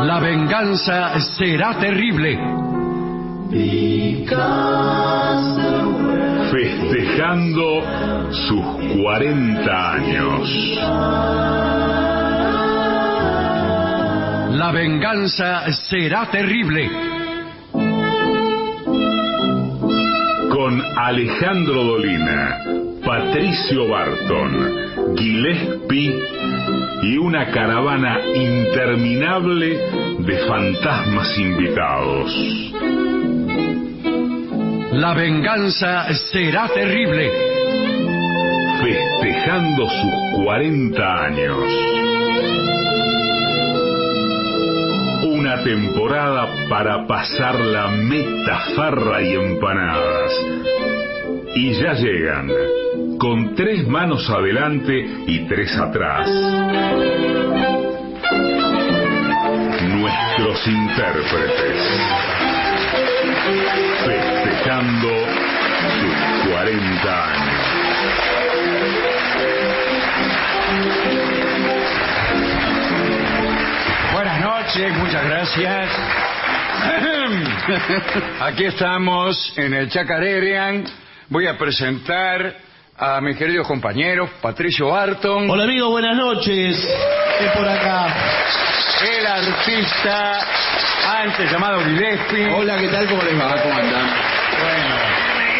La venganza será terrible. Festejando sus 40 años. La venganza será terrible. Con Alejandro Dolina, Patricio Barton, Gillespie y una caravana interminable de fantasmas invitados. La venganza será terrible. Festejando sus 40 años. Una temporada para pasar la meta, farra y empanadas. Y ya llegan, con 3 manos adelante y 3 atrás, nuestros intérpretes, festejando sus 40 años. Buenas noches, muchas gracias. Aquí estamos en el Chacarerian. Voy a presentar a mis queridos compañeros, Patricio Barton. Hola amigo, buenas noches. Es por acá. El artista antes llamado Gillespie. Hola, ¿qué tal? ¿Cómo les va? ¿Cómo andan? Bueno.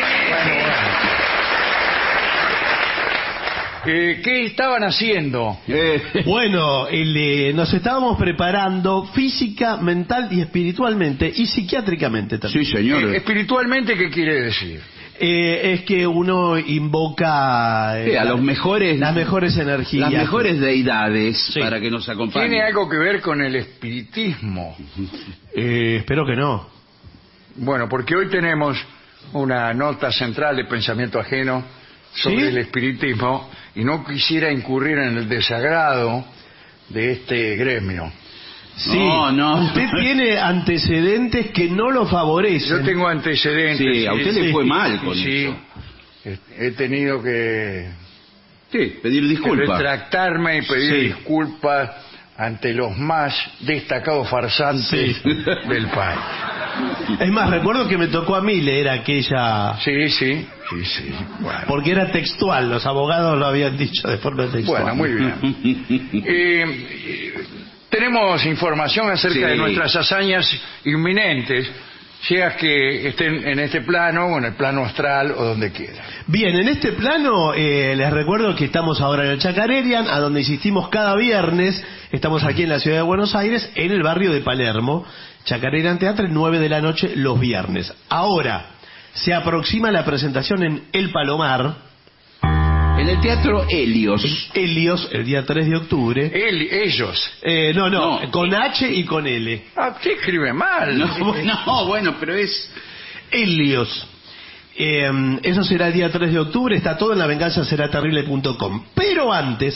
¿Qué estaban haciendo? Bueno, nos estábamos preparando física, mental y espiritualmente y psiquiátricamente también. Sí, señor. Espiritualmente, ¿qué quiere decir? Es que uno invoca a los mejores, las mejores energías, las mejores deidades, sí, para que nos acompañen. ¿Tiene algo que ver con el espiritismo? Espero que no. Bueno, porque hoy tenemos una nota central de pensamiento ajeno sobre el espiritismo y no quisiera incurrir en el desagrado de este gremio. Sí, no. Usted tiene antecedentes que no lo favorecen. Yo tengo antecedentes. Sí, a usted le fue mal con eso. He tenido que pedir disculpas. Retractarme y pedir disculpas ante los más destacados farsantes del país. Es más, recuerdo que me tocó a mí leer aquella... Sí. Bueno. Porque era textual, los abogados lo habían dicho de forma textual. Bueno, muy bien. Tenemos información acerca de nuestras hazañas inminentes, sea que estén en este plano o en el plano astral o donde quiera. Bien, en este plano les recuerdo que estamos ahora en el Chacarerian, a donde insistimos cada viernes. Estamos aquí en la ciudad de Buenos Aires, en el barrio de Palermo. Chacarerian Teatro, 9 de la noche los viernes. Ahora, se aproxima la presentación en El Palomar. En el Teatro Helios. Helios, el día 3 de octubre. Ellos. No, con H y con L. Usted escribe mal. No, bueno, pero es... Helios. Eso será el día 3 de octubre. Está todo en lavenganzaseraterrible.com. Pero antes.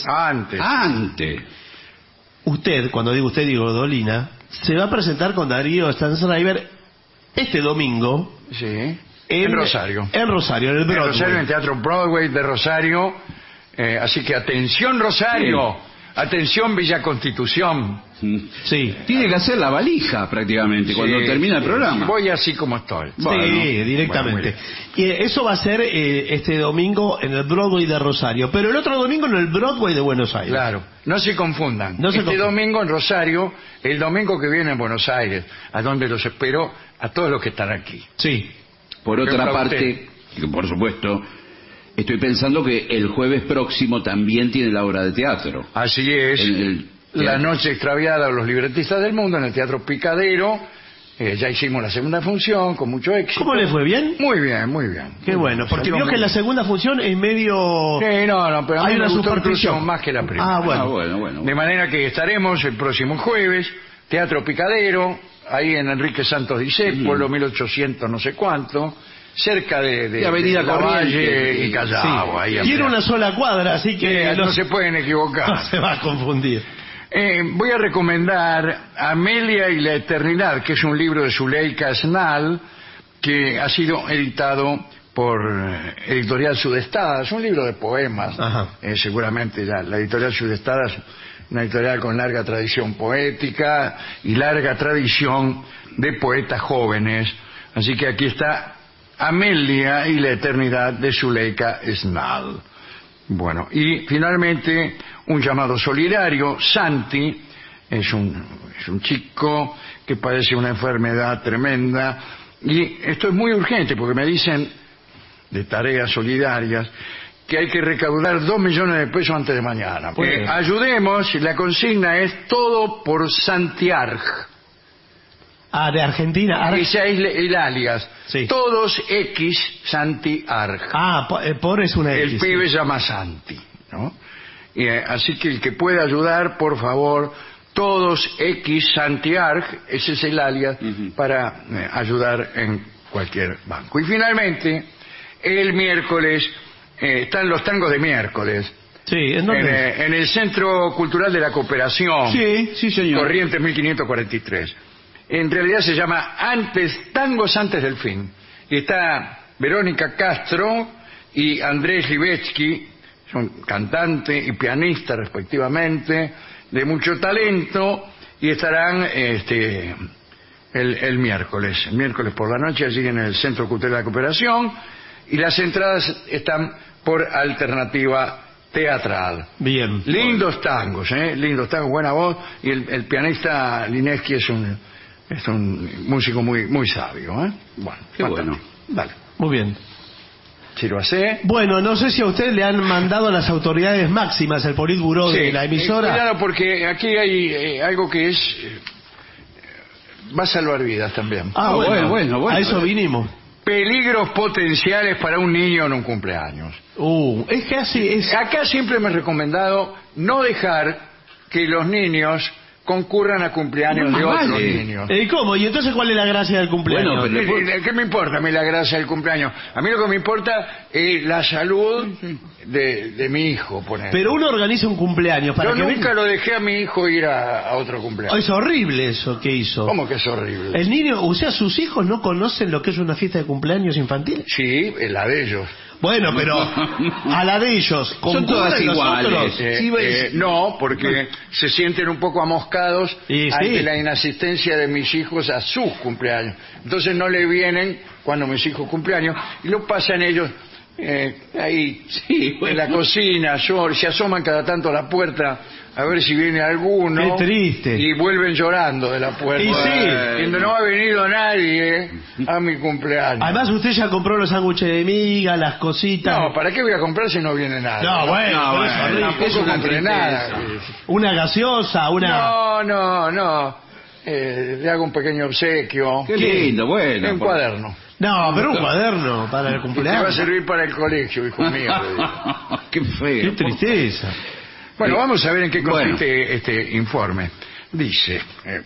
Usted, cuando digo usted, digo Dolina, se va a presentar con Darío Stanzreiber este domingo. Sí. En Rosario. En Rosario, en el Broadway. En Rosario, en el Teatro Broadway de Rosario. Así que atención, Rosario. Sí. Atención, Villa Constitución. Sí. Tiene que hacer la valija prácticamente cuando termina el programa. Voy así como estoy. Bueno, directamente. Y eso va a ser este domingo en el Broadway de Rosario. Pero el otro domingo en el Broadway de Buenos Aires. Claro. No se confundan. Domingo en Rosario, el domingo que viene en Buenos Aires, a donde los espero a todos los que están aquí. Sí. Por otra parte, por supuesto, estoy pensando que el jueves próximo también tiene la obra de teatro. Así es. La noche extraviada de los libretistas del mundo en el Teatro Picadero. Ya hicimos la segunda función con mucho éxito. ¿Cómo le fue? ¿Bien? Muy bien. Qué bueno, porque vio que la segunda función es medio... No, pero hay una superstición más que la primera. Bueno. De manera que estaremos el próximo jueves, Teatro Picadero, ahí en Enrique Santos Discépolo, 1800 no sé cuánto, cerca de Avenida Lavalle y Callao. Sí. Tiene una sola cuadra, así que no se pueden equivocar. No se va a confundir. Voy a recomendar Amelia y la Eternidad, que es un libro de Zuleika Snal, que ha sido editado por Editorial Sudestadas. Es un libro de poemas. Seguramente ya la Editorial Sudestadas una editorial con larga tradición poética y larga tradición de poetas jóvenes. Así que aquí está Amelia y la eternidad de Zuleika Snall. Bueno, y finalmente un llamado solidario. Santi es un chico que padece una enfermedad tremenda, y esto es muy urgente porque me dicen de tareas solidarias que hay que recaudar 2 millones de pesos antes de mañana. Ayudemos, la consigna es todo por Santiarg. Ah, de Argentina. Ese es el alias. Sí. Todos X Santiarg. Ah, por es una X. El pibe se llama Santi, ¿no? Así que el que pueda ayudar, por favor, todos X Santiarg, ese es el alias, para ayudar en cualquier banco. Y finalmente, el miércoles, están los tangos de miércoles. Sí, ¿en dónde? En el Centro Cultural de la Cooperación. Sí, señor. Corrientes 1543. En realidad se llama Tangos Antes del Fin. Y está Verónica Castro y Andrés Libetsky, son cantante y pianista respectivamente, de mucho talento, y estarán el miércoles por la noche allí en el Centro Cultural de la Cooperación, y las entradas están por alternativa teatral. Bien. Lindos tangos, lindos tangos, buena voz, y el pianista Lineski es un músico muy sabio, Bueno, qué bueno. Dale. Muy bien. Si lo hace. Bueno, no sé si a usted le han mandado a las autoridades máximas, el Politburó de la emisora. Claro, porque aquí hay algo que va a salvar vidas también. Bueno. A eso vinimos. Peligros potenciales para un niño en un cumpleaños. Es que así es. Acá siempre me he recomendado no dejar que los niños concurran a cumpleaños de otros niños. ¿Y cómo? ¿Y entonces cuál es la gracia del cumpleaños? Bueno, ¿Qué me importa a mí la gracia del cumpleaños? A mí lo que me importa es la salud de mi hijo, poner. Pero uno organiza un cumpleaños para Yo que nunca venga. lo dejé a mi hijo ir a otro cumpleaños. Es horrible eso que hizo. ¿Cómo que es horrible? El niño, o sea, sus hijos no conocen lo que es una fiesta de cumpleaños infantil. Sí, la de ellos. Bueno, pero a la de ellos, son todas iguales. No, porque se sienten un poco amoscados ante la inasistencia de mis hijos a sus cumpleaños. Entonces no le vienen cuando mis hijos cumpleaños y lo pasan ellos ahí en la cocina, se asoman cada tanto a la puerta a ver si viene alguno. Qué triste. Y vuelven llorando de la puerta. Y sí. Diciendo, no ha venido nadie a mi cumpleaños. Además usted ya compró los sándwiches de miga, las cositas. No, ¿para qué voy a comprar si no viene nada? No, bueno, tampoco compré nada. Una gaseosa, una... No. Le hago un pequeño obsequio. Qué lindo, bueno. Un cuaderno. No, pero un cuaderno para el Que va a cumpleaños. servir para el colegio, hijo mío. Qué feo. Qué tristeza. Bueno, vamos a ver en qué consiste este informe. Dice,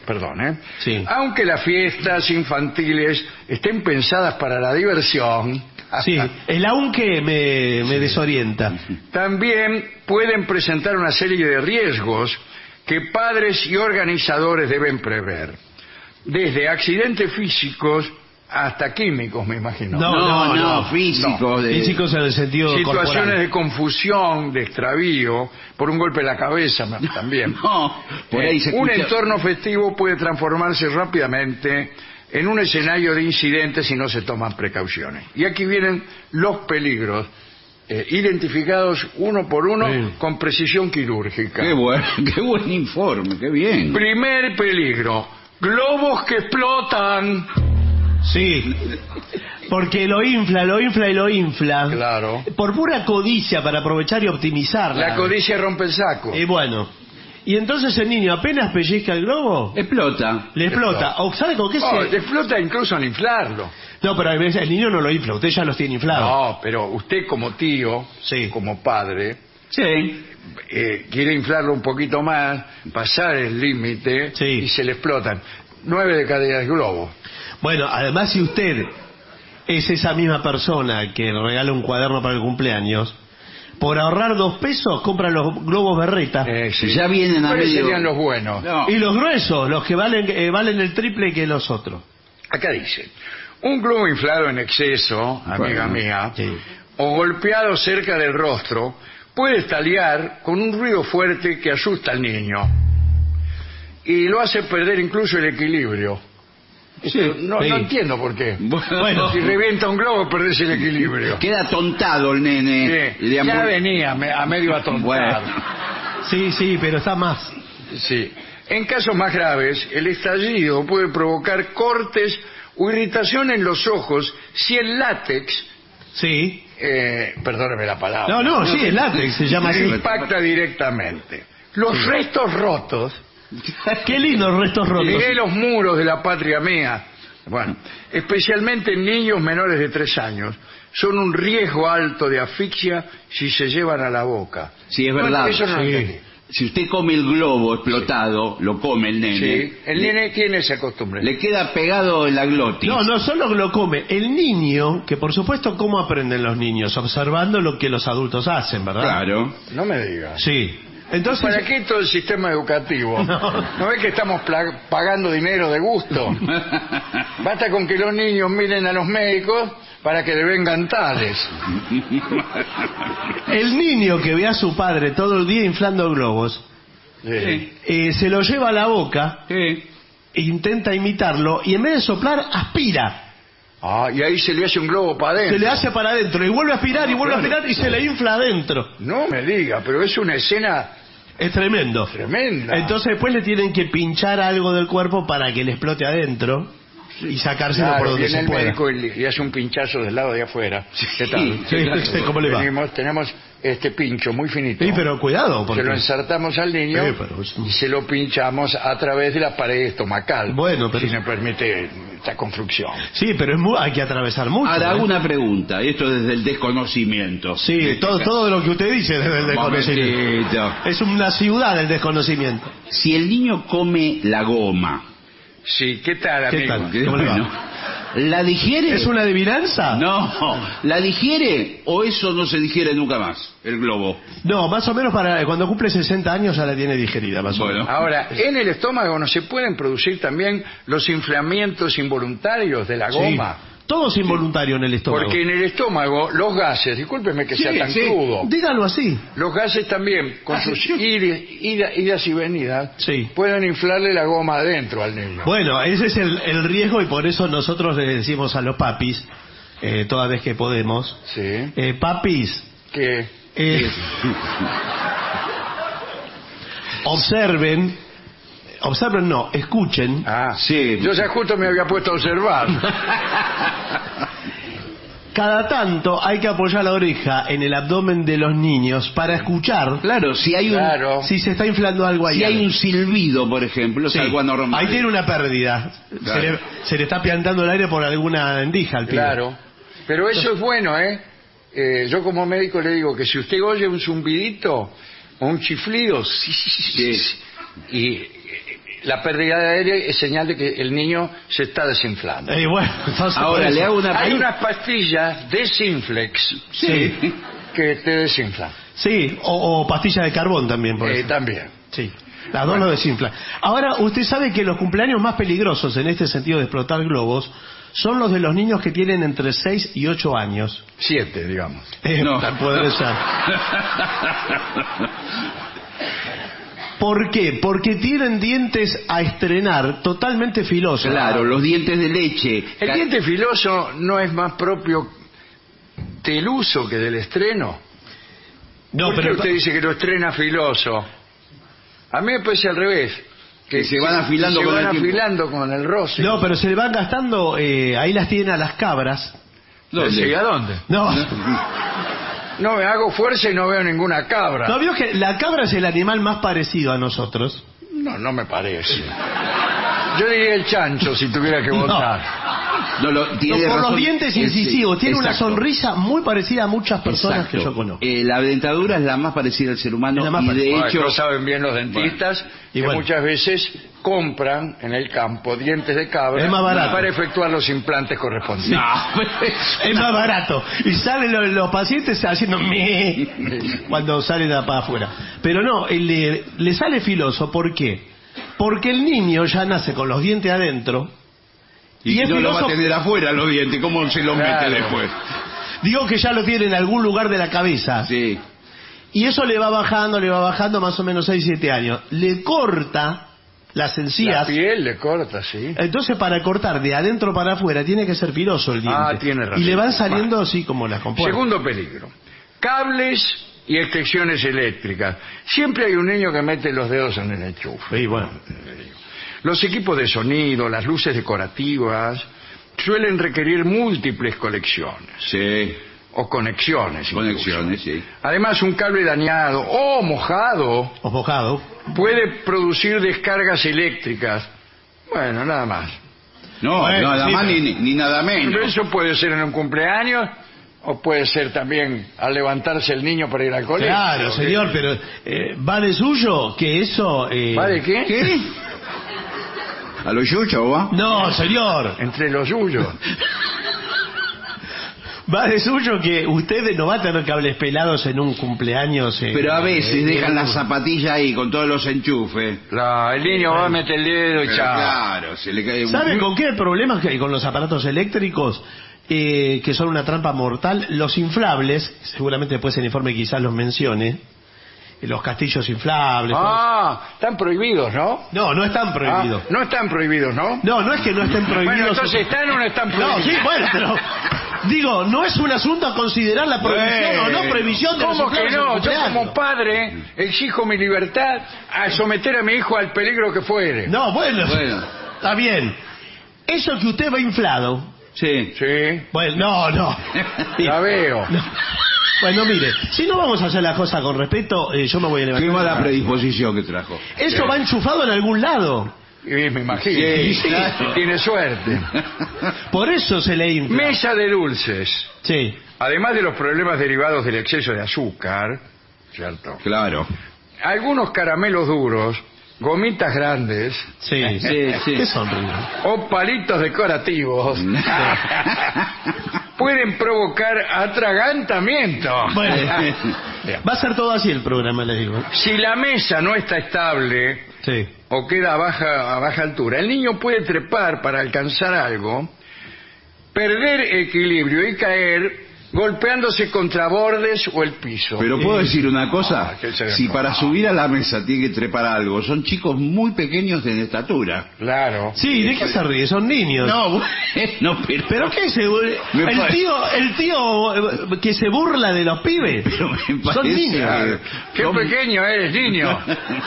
Sí. aunque las fiestas infantiles estén pensadas para la diversión, Sí, el aunque me desorienta. también pueden presentar una serie de riesgos que padres y organizadores deben prever. Desde accidentes físicos hasta químicos, me imagino. No, físicos. Físicos en el sentido Situaciones corporal. de confusión, de extravío, por un golpe en la cabeza también. Por ahí se Un escucha- entorno festivo puede transformarse rápidamente en un escenario de incidentes si no se toman precauciones. Y aquí vienen los peligros, identificados uno por uno con precisión quirúrgica. Qué buen informe, qué bien. Primer peligro, globos que explotan. Sí, porque lo infla. Claro. Por pura codicia para aprovechar y optimizar. La codicia rompe el saco. Y bueno, y entonces el niño apenas pellizca el globo, Explota. le explota. ¿O sabe con qué Le explota incluso al inflarlo. No, pero a veces el niño no lo infla, usted ya los tiene inflados. No, pero usted como tío, como padre, Sí. quiere inflarlo un poquito más, pasar el límite y se le explotan 9 de cada 10 globos. Bueno, además si usted es esa misma persona que regala un cuaderno para el cumpleaños, por ahorrar 2 pesos compra los globos berreta. Ya vienen a ¿Cuáles medio... serían los buenos? No. Y los gruesos, los que valen el triple que los otros. Acá dice, un globo inflado en exceso, amiga mía, Sí. o golpeado cerca del rostro, puede estallar con un ruido fuerte que asusta al niño y lo hace perder incluso el equilibrio. No entiendo por qué. Bueno, Si revienta un globo, perdés el equilibrio. queda atontado el nene. Sí, ya venía a medio atontado. Bueno. Sí, pero está más. Sí. En casos más graves, el estallido puede provocar cortes o irritación en los ojos si el látex, Sí. perdóneme la palabra, No, sí, el látex se llama así. impacta directamente. Los restos rotos, Qué lindos restos rotos. miré los muros de la patria mía, bueno, especialmente en niños menores de 3 años, son un riesgo alto de asfixia si se llevan a la boca. Sí, es Bueno, verdad. eso no lo Sí. entendí. Si usted come el globo explotado, lo come el nene. Sí, el nene tiene esa costumbre. Le queda pegado en la glotis. No solo lo come. El niño, que por supuesto, ¿cómo aprenden los niños? Observando lo que los adultos hacen, ¿verdad? Claro. No me digas. Sí. Entonces, ¿Para qué todo el sistema educativo? ¿No ves que estamos pagando dinero de gusto? Basta con que los niños miren a los médicos para que le vengan tales. el niño que ve a su padre todo el día inflando globos, Sí. se lo lleva a la boca, Sí. e intenta imitarlo, y en vez de soplar, aspira. Ah, y ahí se le hace un globo para Se adentro. le hace para adentro, y vuelve a aspirar, y vuelve a aspirar, y se le infla adentro. No me diga, pero es una escena Es tremendo. tremenda. Entonces después le tienen que pinchar algo del cuerpo para que le explote adentro y sacárselo por Claro, donde viene se el pueda. médico y hace un pinchazo del lado de afuera. ¿Qué tal? Sí, ¿cómo le va? Tenemos este pincho muy finito. Sí, pero cuidado, Se porque... lo ensartamos al niño Sí, pero es- y se lo pinchamos a través de la pared estomacal. Bueno, pero- si me permite esta construcción. Sí, pero hay que atravesar mucho. Ahora ¿eh? hago una pregunta, esto desde el desconocimiento. Sí, todo lo que usted dice desde el desconocimiento. Momentito. Es una ciudad el desconocimiento. Si el niño come la goma, Sí, ¿qué tal, ¿Qué amigo? tal? ¿Cómo le va? bueno, ¿la digiere? ¿Es una adivinanza? No, ¿la digiere o eso no se digiere nunca más, el globo? No, más o menos para cuando cumple 60 años ya la tiene digerida, más o Bueno. menos. Ahora, en el estómago no se pueden producir también los inflamientos involuntarios de la goma. Sí. Todo es involuntario en el estómago. Porque en el estómago los gases, discúlpeme que sea tan crudo, Dígalo así. los gases también, con sus idas y venidas, Sí. pueden inflarle la goma adentro al niño. Bueno, ese es el riesgo y por eso nosotros le decimos a los papis, toda vez que podemos, Sí. papis, Que observen no, escuchen. Sí. Yo ya justo me había puesto a observar. Cada tanto hay que apoyar la oreja en el abdomen de los niños para escuchar Claro, si hay un, Claro. si se está inflando algo ahí. si hay un silbido, por ejemplo, Sí. es algo anormal. Ahí tiene una pérdida. Claro. Se le está plantando el aire por alguna endija al pibe. Claro. Pero eso es bueno, ¿eh? Yo como médico le digo que si usted oye un zumbidito o un chiflido, y la pérdida de aire es señal de que el niño se está desinflando. Bueno, entonces, Ahora por le eso. hago una Hay unas pastillas Desinflex Sí, que te desinflan. sí, o pastilla de carbón también, por eso. También. Sí, las dos lo desinflan. Ahora, usted sabe que los cumpleaños más peligrosos en este sentido de explotar globos son los de los niños que tienen entre 6 y 8 años. 7, digamos. No. Tal puede ser. ¿Por qué? Porque tienen dientes a estrenar totalmente filosos. Claro, los dientes de leche. ¿El diente filoso no es más propio del uso que del estreno? No, ¿Por qué pero usted dice que lo estrena filoso? A mí me parece al revés. Que se van afilando se con van el tiempo. afilando con el roce. no, pero se le van gastando, ahí las tienen a las cabras. ¿Dónde? ¿Y a dónde? No, No, me hago fuerza y no veo ninguna cabra. ¿no vio que la cabra es el animal más parecido a nosotros? No me parece. Yo diría el chancho si tuviera que votar. No, tiene No, por razón. los dientes Sí, incisivos, tiene una exacto. sonrisa muy parecida a muchas personas Exacto. que yo conozco. La dentadura es la más parecida al ser humano Es la más y de Bueno, hecho lo saben bien los dentistas, Y que bueno. muchas veces compran en el campo dientes de cabra Es más barato. para efectuar los implantes correspondientes. no, Es más barato. Y salen los pacientes haciendo me cuando salen de para afuera. Pero no, le sale filoso. ¿Por qué? Porque el niño ya nace con los dientes adentro. y es no lo va a filoso- tener afuera los dientes, ¿cómo se los Claro. mete después? Digo que ya lo tiene en algún lugar de la cabeza. Sí. Y eso le va bajando más o menos 6-7 años. Le corta las encías. La piel le corta, sí. Entonces, para cortar de adentro para afuera, tiene que ser piloso el diente. Ah, tiene razón. Y le van saliendo así como las compuertas. Segundo peligro. Cables y extensiones eléctricas. Siempre hay un niño que mete los dedos en el enchufe. Sí, bueno. Los equipos de sonido, las luces decorativas, suelen requerir múltiples colecciones. Sí. O conexiones. Conexiones, sí. Además, un cable dañado o mojado O mojado. puede producir descargas eléctricas. Bueno, nada más. No, Bueno, nada sí, más pero- ni nada menos. Pero eso puede ser en un cumpleaños o puede ser también al levantarse el niño para ir al colegio. Claro, señor, pero va de suyo que eso... ¿Vale qué? ¿Qué? ¿A lo yucho va? No, señor. Entre los suyos. Va de suyo que usted no va a tener cables pelados en un cumpleaños. Pero a veces dejan las zapatillas ahí con todos los enchufes. El niño va a meter el dedo y Pero chao. claro, se le cae un... ¿Sabe con qué problemas que hay con los aparatos eléctricos? Que son una trampa mortal. Los inflables, seguramente después el informe quizás los mencione. Los castillos inflables. Están prohibidos, ¿no? No están prohibidos. No están prohibidos, ¿no? No es que no estén prohibidos. Bueno, entonces están o no están prohibidos. No, sí, bueno, pero... Digo, no es un asunto a considerar la prohibición o no prohibición de los ¿Cómo que inflables en no? Yo cumpleaños. como padre exijo mi libertad a someter a mi hijo al peligro que fuere. No, bueno, Bueno. está bien. Eso que usted va inflado... Sí. Sí, Bueno, no. la veo. No. Bueno, mire, si no vamos a hacer la cosa con respeto, yo me voy a levantar. Qué mala predisposición que trajo. Eso va enchufado en algún lado. Y me imagino. Sí, claro. Tiene suerte. Por eso se le infla. Mesa de dulces. Sí. Además de los problemas derivados del exceso de azúcar, ¿cierto? Claro. Algunos caramelos duros, gomitas grandes Sí. Sí. ¿Qué son, Rigo? o palitos decorativos pueden provocar atragantamiento. Bueno, Bien. va a ser todo así el programa, les digo. Si la mesa no está estable Sí. o queda a baja altura, el niño puede trepar para alcanzar algo, perder equilibrio y caer golpeándose contra bordes o el piso. Pero puedo decir una cosa, ¿qué se ve? si para subir a la mesa tiene que trepar algo, son chicos muy pequeños de estatura. Claro. Sí, ¿de qué se ríe? Son niños. No, bueno, ¿Pero qué se Me parece- el tío que se burla de los pibes? Pero me Son parece- niños. Claro. Qué Son- pequeño eres, niño.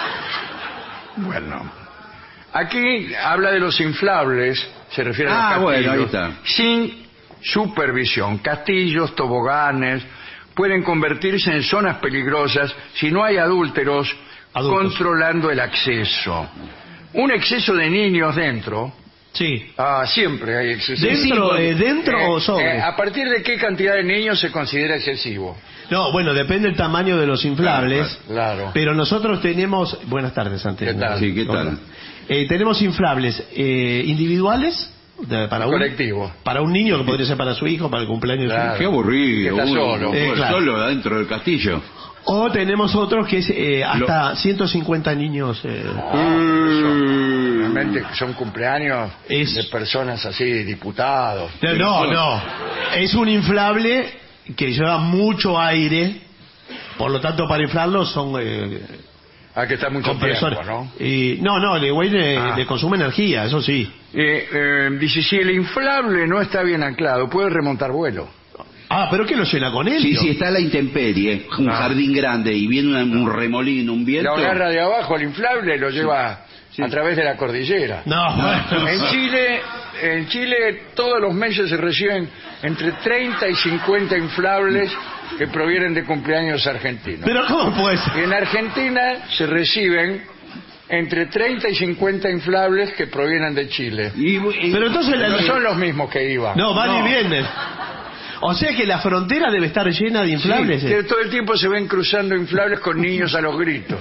Bueno, aquí habla de los inflables, se refiere a los castillos, bueno, ahí está. sin supervisión. Castillos, toboganes, pueden convertirse en zonas peligrosas si no hay adúlteros controlando el acceso. Un exceso de niños dentro... Sí. siempre hay exceso. ¿Dentro o sobre? ¿A partir de qué cantidad de niños se considera excesivo? No, bueno, depende del tamaño de los inflables. Claro. Pero nosotros tenemos... Buenas tardes, Santiago. ¿Qué tal? Sí, ¿qué tal? Tenemos inflables individuales para Colectivo. para un niño, que podría ser para su hijo, para el cumpleaños de su Claro. Qué aburrido. Que está uno, solo. Claro. Solo adentro del castillo. hijo. O tenemos otros que es hasta 150 niños. Realmente son cumpleaños Es- de personas así, diputados. No. Es un inflable que lleva mucho aire. Por lo tanto, para inflarlo son Que está mucho compresores. tiempo, ¿no? Y, no, le consume energía, eso sí. Dice, si el inflable no está bien anclado, puede remontar vuelo. ¿Pero qué lo llena con él? Sí, si está a la intemperie, un jardín grande y viene un remolino, un viento. Lo agarra de abajo el inflable, lo lleva a través de la cordillera. No, bueno. En Chile todos los meses se reciben entre 30 y 50 inflables que provienen de cumpleaños argentinos. Pero ¿cómo puede ser? Y en Argentina se reciben entre 30 y 50 inflables que provienen de Chile. Pero entonces No son los mismos que iban. No, van y vienen. O sea que la frontera debe estar llena de inflables. Sí, que todo el tiempo se ven cruzando inflables con niños a los gritos.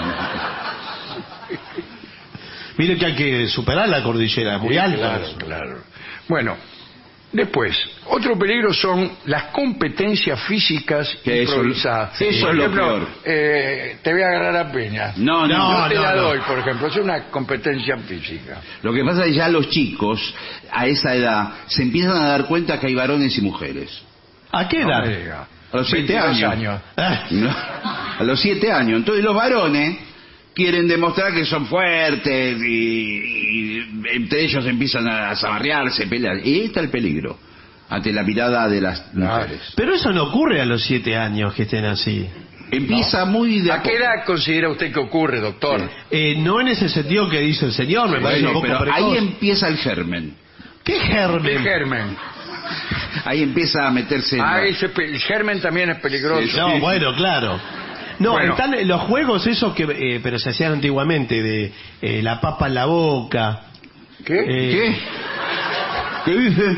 Mire que hay que superar la cordillera, muy alta. Claro. Bueno, después, otro peligro son las competencias físicas Que eso- improvisadas. eso Por es lo ejemplo, peor. te voy a agarrar a peña. No, Yo te la no. doy, por ejemplo. Es una competencia física. Lo que pasa es que ya los chicos, a esa edad, se empiezan a dar cuenta que hay varones y mujeres. ¿A qué No edad? me diga. A los 7 22 años. Ah, No. A los 7 años. Entonces los varones quieren demostrar que son fuertes y entre ellos empiezan a zamarrearse, pelear. Y ahí está el peligro ante la mirada de las mujeres. Pero eso no ocurre a los 7 años que estén así. Empieza muy de ¿A qué edad considera usted que ocurre, doctor? No en ese sentido que dice el señor, me parece un poco pero precoz. ahí empieza el germen. ¿Qué germen? ¿Qué germen? Ahí empieza a meterse... El germen también es peligroso. Sí, No, bueno, claro. No, Bueno. están los juegos esos que pero se hacían antiguamente de la papa en la boca. ¿Qué? ¿Qué? ¿Qué dice?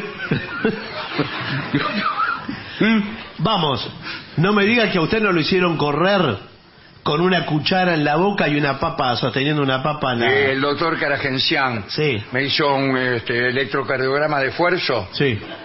Vamos, no me diga que a usted no lo hicieron correr con una cuchara en la boca y una papa, sosteniendo una papa en la... El doctor Karagencián Sí. me hizo un electrocardiograma de esfuerzo Sí.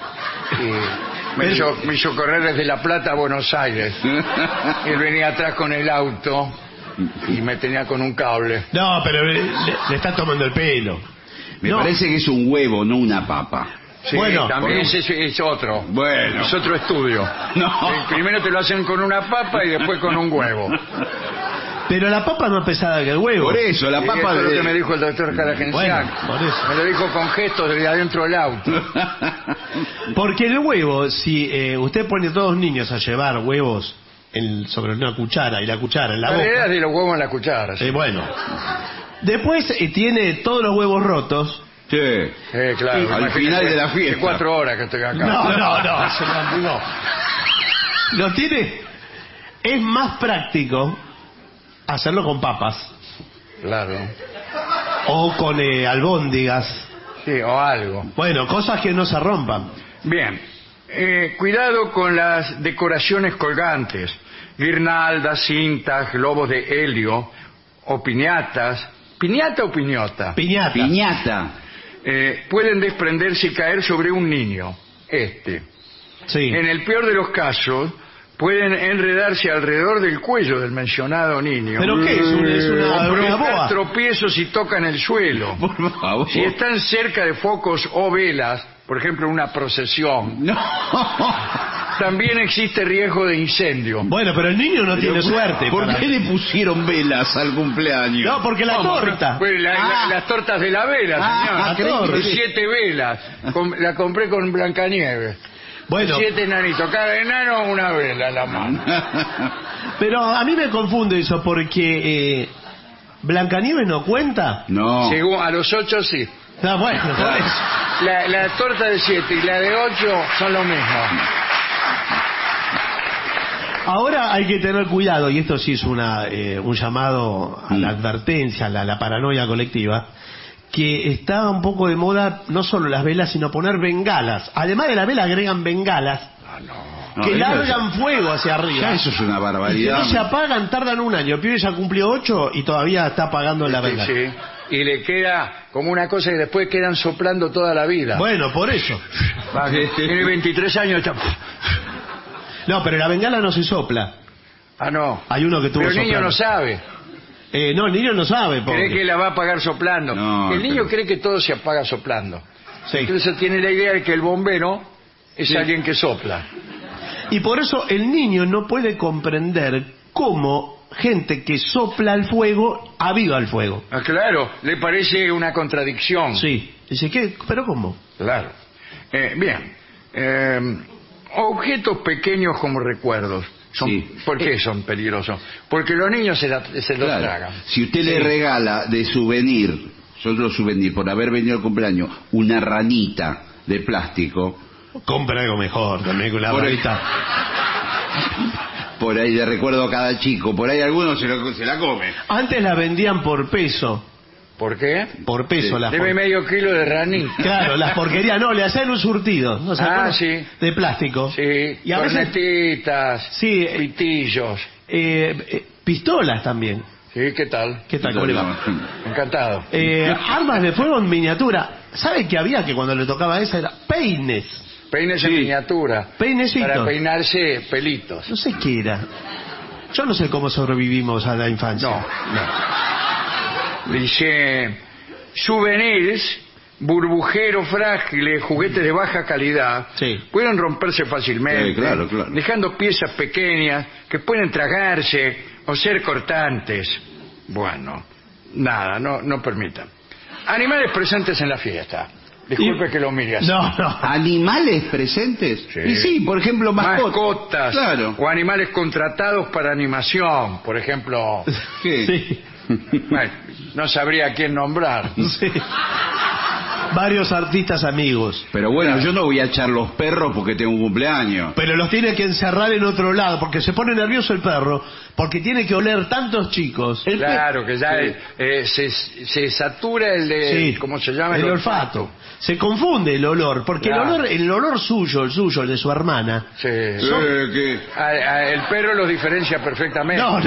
y me hizo correr desde La Plata a Buenos Aires. Él venía atrás con el auto y me tenía con un cable. No, pero le está tomando el pelo. Me No. parece que es un huevo, no una papa. Sí, Bueno, también es otro. Bueno. Es otro estudio. No. Primero te lo hacen con una papa y después con un huevo. Pero la papa es más pesada que el huevo. Por eso, la Y papa... eso es lo que me dijo el doctor Karagencián. Bueno, por eso. Me lo dijo con gestos desde adentro del auto. Porque el huevo, si usted pone a todos los niños a llevar huevos sobre una cuchara y la cuchara en la La idea boca... es de los huevos en la cuchara. Sí. Bueno. Después tiene todos los huevos rotos. Sí. Claro. Al Imagínese, final de la fiesta. hace 4 horas que estoy acá. No, eso no. Lo tiene... Es más práctico hacerlo con papas Claro. o con albóndigas. Sí, o algo. Bueno, cosas que no se rompan. Bien. Cuidado con las decoraciones colgantes. Guirnaldas, cintas, globos de helio o piñatas. ¿Piñata o piñota? Piñata. Piñata. Pueden desprenderse y caer sobre un niño. Sí. En el peor de los casos, pueden enredarse alrededor del cuello del mencionado niño. ¿Pero qué? Es una Provocar boa. tropiezos si tocan el suelo. Por favor. Si están cerca de focos o velas, por ejemplo una procesión, No. también existe riesgo de incendio. Bueno, pero el niño no tiene suerte. ¿Por para- qué le pusieron velas al cumpleaños? No, porque la torta. Pues las tortas de la vela, Ah, señor. la torta. 7 velas. La compré con Blancanieves. Bueno, 7 enanitos. Cada enano una vela en la mano. pero a mí me confunde eso porque Blancanieves no cuenta. No. Según a los 8 sí. No, bueno, por eso. La torta de 7 y la de 8 son lo mismo. Ahora hay que tener cuidado, y esto sí es un llamado a la advertencia, a la paranoia colectiva, que está un poco de moda no solo las velas, sino poner bengalas. Además de la vela agregan bengalas No, que eso largan fuego hacia arriba. Ya eso es una Y que barbaridad. no se apagan, tardan un año. El pibe ya cumplió 8 y todavía está apagando la bengala. Sí. Y le queda como una cosa y después quedan soplando toda la vida. Bueno, por eso. Tiene 23 años. Está... No, pero la bengala no se sopla. Ah, no. Hay uno que tuvo Pero el niño soplando. no sabe. No, el niño no sabe. Cree que la va a apagar soplando. No, el niño pero- cree que todo se apaga soplando. Sí. Entonces tiene la idea de que el bombero es alguien que sopla. Y por eso el niño no puede comprender cómo gente que sopla el fuego aviva el fuego. Ah, claro, le parece una contradicción. Sí. Dice, ¿qué? ¿Pero cómo? Claro. Bien. Objetos pequeños como recuerdos. Sí. ¿Por qué son peligrosos? Porque los niños se los Claro. tragan. Si usted le regala de souvenir, solo souvenir, por haber venido al cumpleaños, una ranita de plástico, Compra algo mejor, también con la Por ahí. varita. por ahí de recuerdo a cada chico, por ahí alguno se la come. Antes la vendían por peso. ¿Por qué? Por peso Sí. las Debe medio kilo de ranita. Claro, las porquerías, no, le hacían un surtido. ¿No se Ah, acuerdan? sí. De plástico. Sí, Y a veces cornetitas, Sí, pitillos. pistolas también. Sí, ¿qué tal? ¿Qué tal? ¿Cómo le va? Encantado. Armas de fuego en miniatura. ¿Sabe qué había que cuando le tocaba esa era? Peines. Peines en miniatura. Peinecitos. Para peinarse pelitos. No sé qué era. Yo no sé cómo sobrevivimos a la infancia. No, no. Dice, souvenirs burbujeros frágiles, juguetes de baja calidad, Sí. pueden romperse fácilmente, Sí, claro. dejando piezas pequeñas que pueden tragarse o ser cortantes. Bueno, nada, no permitan. Animales presentes en la fiesta. Disculpe que lo mire así. No. ¿Animales presentes? Sí. Y sí, por ejemplo, Mascotas. Claro. O animales contratados para animación. Por ejemplo, ¿Qué? Sí. bueno, no sabría quién nombrar. Sí. Varios artistas amigos. Pero bueno, yo no voy a echar los perros porque tengo un cumpleaños. Pero los tiene que encerrar en otro lado, porque se pone nervioso el perro, porque tiene que oler tantos chicos. Claro, que ya se satura el de... Sí, ¿Cómo se llama? el olfato. Se confunde el olor, porque Claro. el olor suyo, el de su hermana. Sí. ¿Qué? El perro los diferencia perfectamente. No.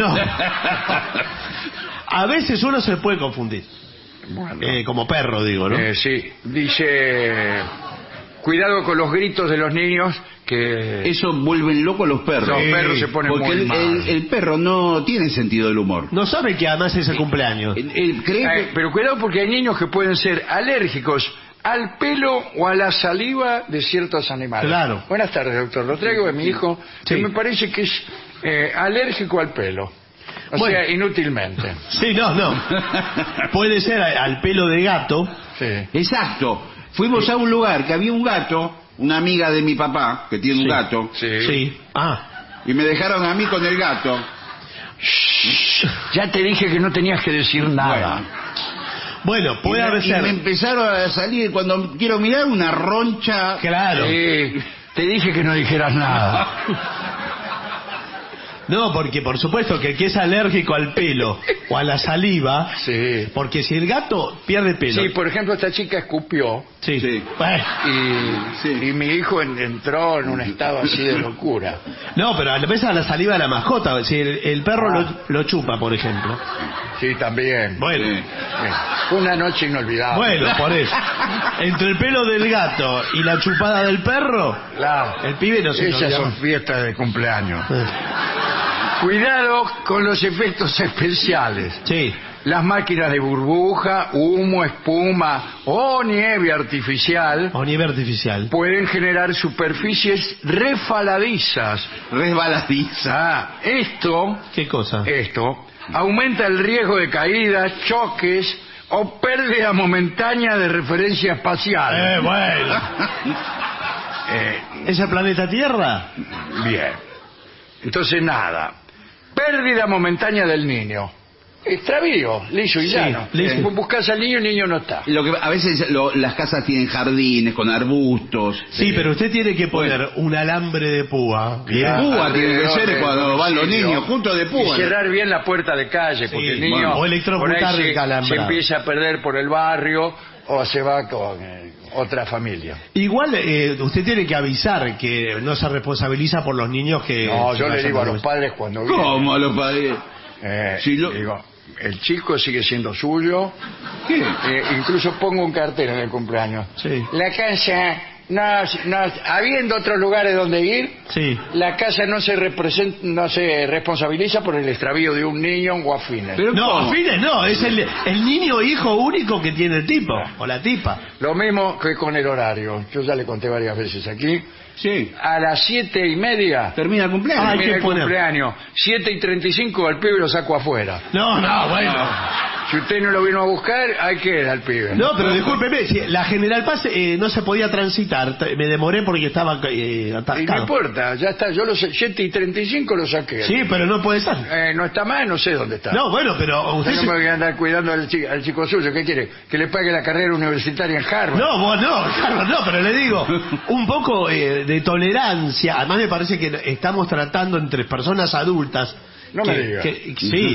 A veces uno se puede confundir. Bueno. Como perro, digo, ¿no? Sí, dice... Cuidado con los gritos de los niños que... Eso vuelven locos los perros. Los perros se ponen porque muy mal. el perro no tiene sentido del humor. No sabe que además es el cumpleaños. Él cree que... Pero cuidado porque hay niños que pueden ser alérgicos al pelo o a la saliva de ciertos animales. Claro. Buenas tardes, doctor. Lo traigo de mi hijo, que Sí. me parece que es alérgico al pelo. O Bueno. sea, inútilmente. Sí, no. Puede ser al pelo de gato. Sí. Exacto. Fuimos a un lugar que había un gato, una amiga de mi papá, que tiene un Sí. gato, Sí. y me dejaron a mí con el gato. Ya te dije que no tenías que decir nada. Bueno, puede haber Y me ser. empezaron a salir, cuando quiero mirar, una roncha. Claro. Te dije que no dijeras nada. No, porque por supuesto que el que es alérgico al pelo o a la saliva, Sí. porque si el gato pierde pelo. Sí, por ejemplo, esta chica escupió Sí. Sí. Bueno, y mi hijo entró en un estado así de locura. no, pero a veces a la saliva de la mascota. Si el perro lo chupa, por ejemplo. Sí, también. Bueno. Sí. Bien. Fue una noche inolvidable. Bueno, por eso. Entre el pelo del gato y la chupada del perro, Claro. el pibe no se Esas olvida son más. fiestas de cumpleaños. Cuidado con los efectos especiales. Sí. Las máquinas de burbuja, humo, espuma o nieve artificial O nieve artificial. pueden generar superficies resbaladizas. Resbaladiza. Esto ¿Qué cosa? aumenta el riesgo de caídas, choques o pérdida momentánea de referencia espacial. Bueno. ¿Es el planeta Tierra? Bien. Entonces nada. Pérdida momentánea del niño. Extravío, liso y Sí, llano. liso. Buscas al niño, el niño no está. Lo que a veces las casas tienen jardines con arbustos. Sí, pero usted tiene que poner un alambre de púa. De púa tiene que ser Alrededor cuando del van los domicilio. niños, juntos de Y púa. cerrar bien la puerta de calle, porque Sí, el niño bueno, o por electrocutar ahí el calambrado. se empieza a perder por el barrio o se va con otra familia. Igual usted tiene que avisar que no se responsabiliza por los niños que... No, se yo le vayan digo a por los padres cuando vienen. ¿Cómo los padres? Si lo- Digo, el chico sigue siendo suyo. ¿Qué? Incluso pongo un cartel en el cumpleaños. Sí. La casa, habiendo otros lugares donde ir, Sí. la casa no se responsabiliza por el extravío de un niño o afines. Pero No, ¿cómo? fines no, es el niño hijo único que tiene el tipo, o la tipa. Lo mismo que con el horario. Yo ya le conté varias veces aquí. Sí. A las 7:30 Termina el cumpleaños. Hay termina que el poner. cumpleaños. 7:35 al pibe lo saco afuera. No, bueno. Si usted no lo vino a buscar, ahí queda el pibe. No, pero discúlpeme, si la General Paz no se podía transitar, me demoré porque estaba Y no atascado. importa, ya está. Yo los 7:35 lo saqué. Sí, pero no puede ser. No está más, no sé dónde está. No, bueno, pero usted... Yo no me voy a andar cuidando al chico suyo. ¿Qué quiere? ¿Que le pague la carrera universitaria en Harvard? No, vos no, Carlos, no, pero le digo, un poco de tolerancia. Además me parece que estamos tratando entre personas adultas. No me diga. Sí,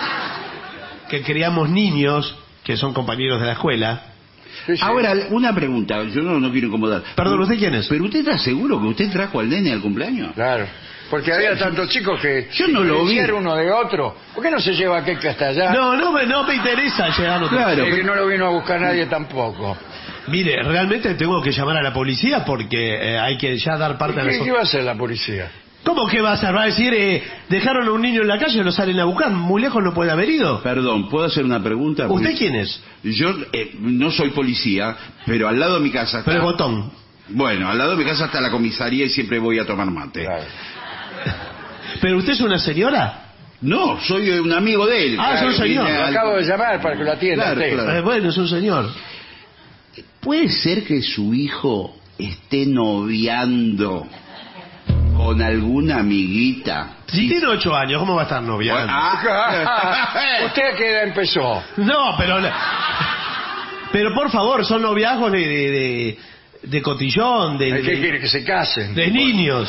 que criamos niños que son compañeros de la escuela. Sí, sí. Ahora, una pregunta, yo no quiero incomodar. Perdón, ¿usted quién es? ¿Pero usted está seguro que usted trajo al nene al cumpleaños? Claro. Porque había tantos chicos que... Yo no lo vi. uno de otro. ¿Por qué no se lleva aquel que hasta allá? No me interesa llegar a otro. Claro. Que no lo vino a buscar nadie tampoco. Mire, realmente tengo que llamar a la policía porque hay que ya dar parte de ¿Qué las... va a hacer la policía? ¿Cómo que va a ser? Va a decir, dejaron a un niño en la calle y lo salen a buscar. Muy lejos no puede haber ido. Perdón, ¿puedo hacer una pregunta? ¿Usted quién es? Yo no soy policía, pero al lado de mi casa está... Pero es botón. Bueno, al lado de mi casa está la comisaría y siempre voy a tomar mate. Claro. ¿Pero usted es una señora? No, soy un amigo de él. Ah, es un señor. vine Lo al- acabo de llamar para que lo atienda. Claro, usted. claro. Bueno, es un señor. ¿Puede ser que su hijo esté noviando con alguna amiguita? Si tiene 8 años, ¿cómo va a estar noviando? ¿Usted a qué edad empezó? No, pero por favor, son noviazgos de cotillón, ¿Qué quiere que se casen? de niños.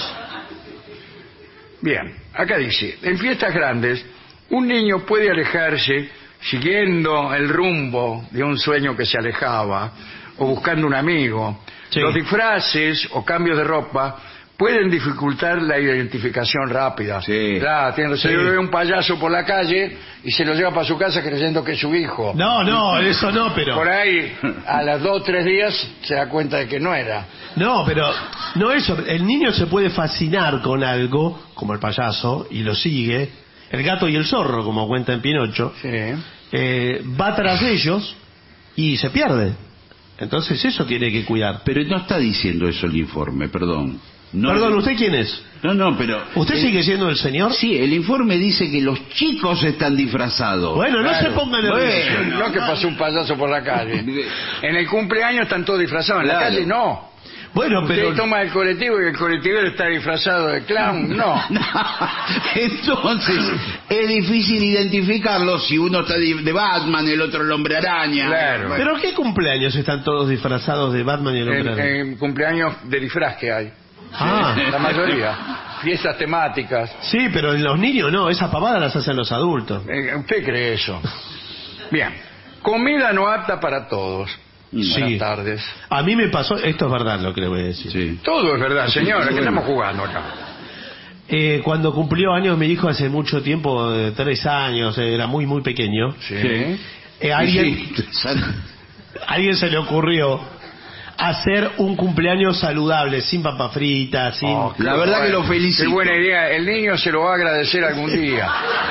Bien, acá dice, en fiestas grandes, un niño puede alejarse siguiendo el rumbo de un sueño que se alejaba o buscando un amigo. Sí. Los disfraces o cambios de ropa pueden dificultar la identificación rápida. Sí. Claro, se Sí. ve un payaso por la calle y se lo lleva para su casa creyendo que es su hijo. No, eso no, pero... Por ahí, a las 2 o 3 días, se da cuenta de que no era. No, pero no eso. El niño se puede fascinar con algo, como el payaso, y lo sigue. El gato y el zorro, como cuenta en Pinocho. Sí. Va tras ellos y se pierde. Entonces eso tiene que cuidar. Pero no está diciendo eso el informe, perdón. No, Perdón, ¿usted quién es? No, pero... ¿Usted sigue siendo el señor? Sí, el informe dice que los chicos están disfrazados. Bueno, no Claro. se ponga nervioso. Bueno. No que pasó un payaso por la calle. En el cumpleaños están todos disfrazados, en la Claro. calle no. Bueno, Usted pero... toma el colectivo y el colectivero está disfrazado de clown, no. Entonces, es difícil identificarlo si uno está de Batman, el otro el hombre araña. Claro. ¿Pero qué cumpleaños están todos disfrazados de Batman y el hombre araña? En cumpleaños de disfraz que hay. Ah, La mayoría. Fiestas temáticas. sí, pero en los niños no, esas pavadas las hacen los adultos. ¿Usted cree eso? Bien. Comida no apta para todos. Sí. Buenas tardes. A mí me pasó, esto es verdad lo que le voy a decir. Sí. Todo es verdad, señora, que Bueno. estamos jugando acá. Cuando cumplió años mi hijo hace mucho tiempo, 3 años, era muy muy pequeño. Sí. Alguien, Sí. alguien se le ocurrió hacer un cumpleaños saludable, sin papas fritas, sin... Oh, La verdad que lo felicito. Qué buena idea. El niño se lo va a agradecer algún día.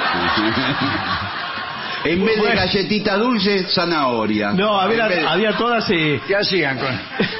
En vez de Bueno. galletita dulce, zanahoria. No, En vez de- había todas... ¿Qué hacían con...?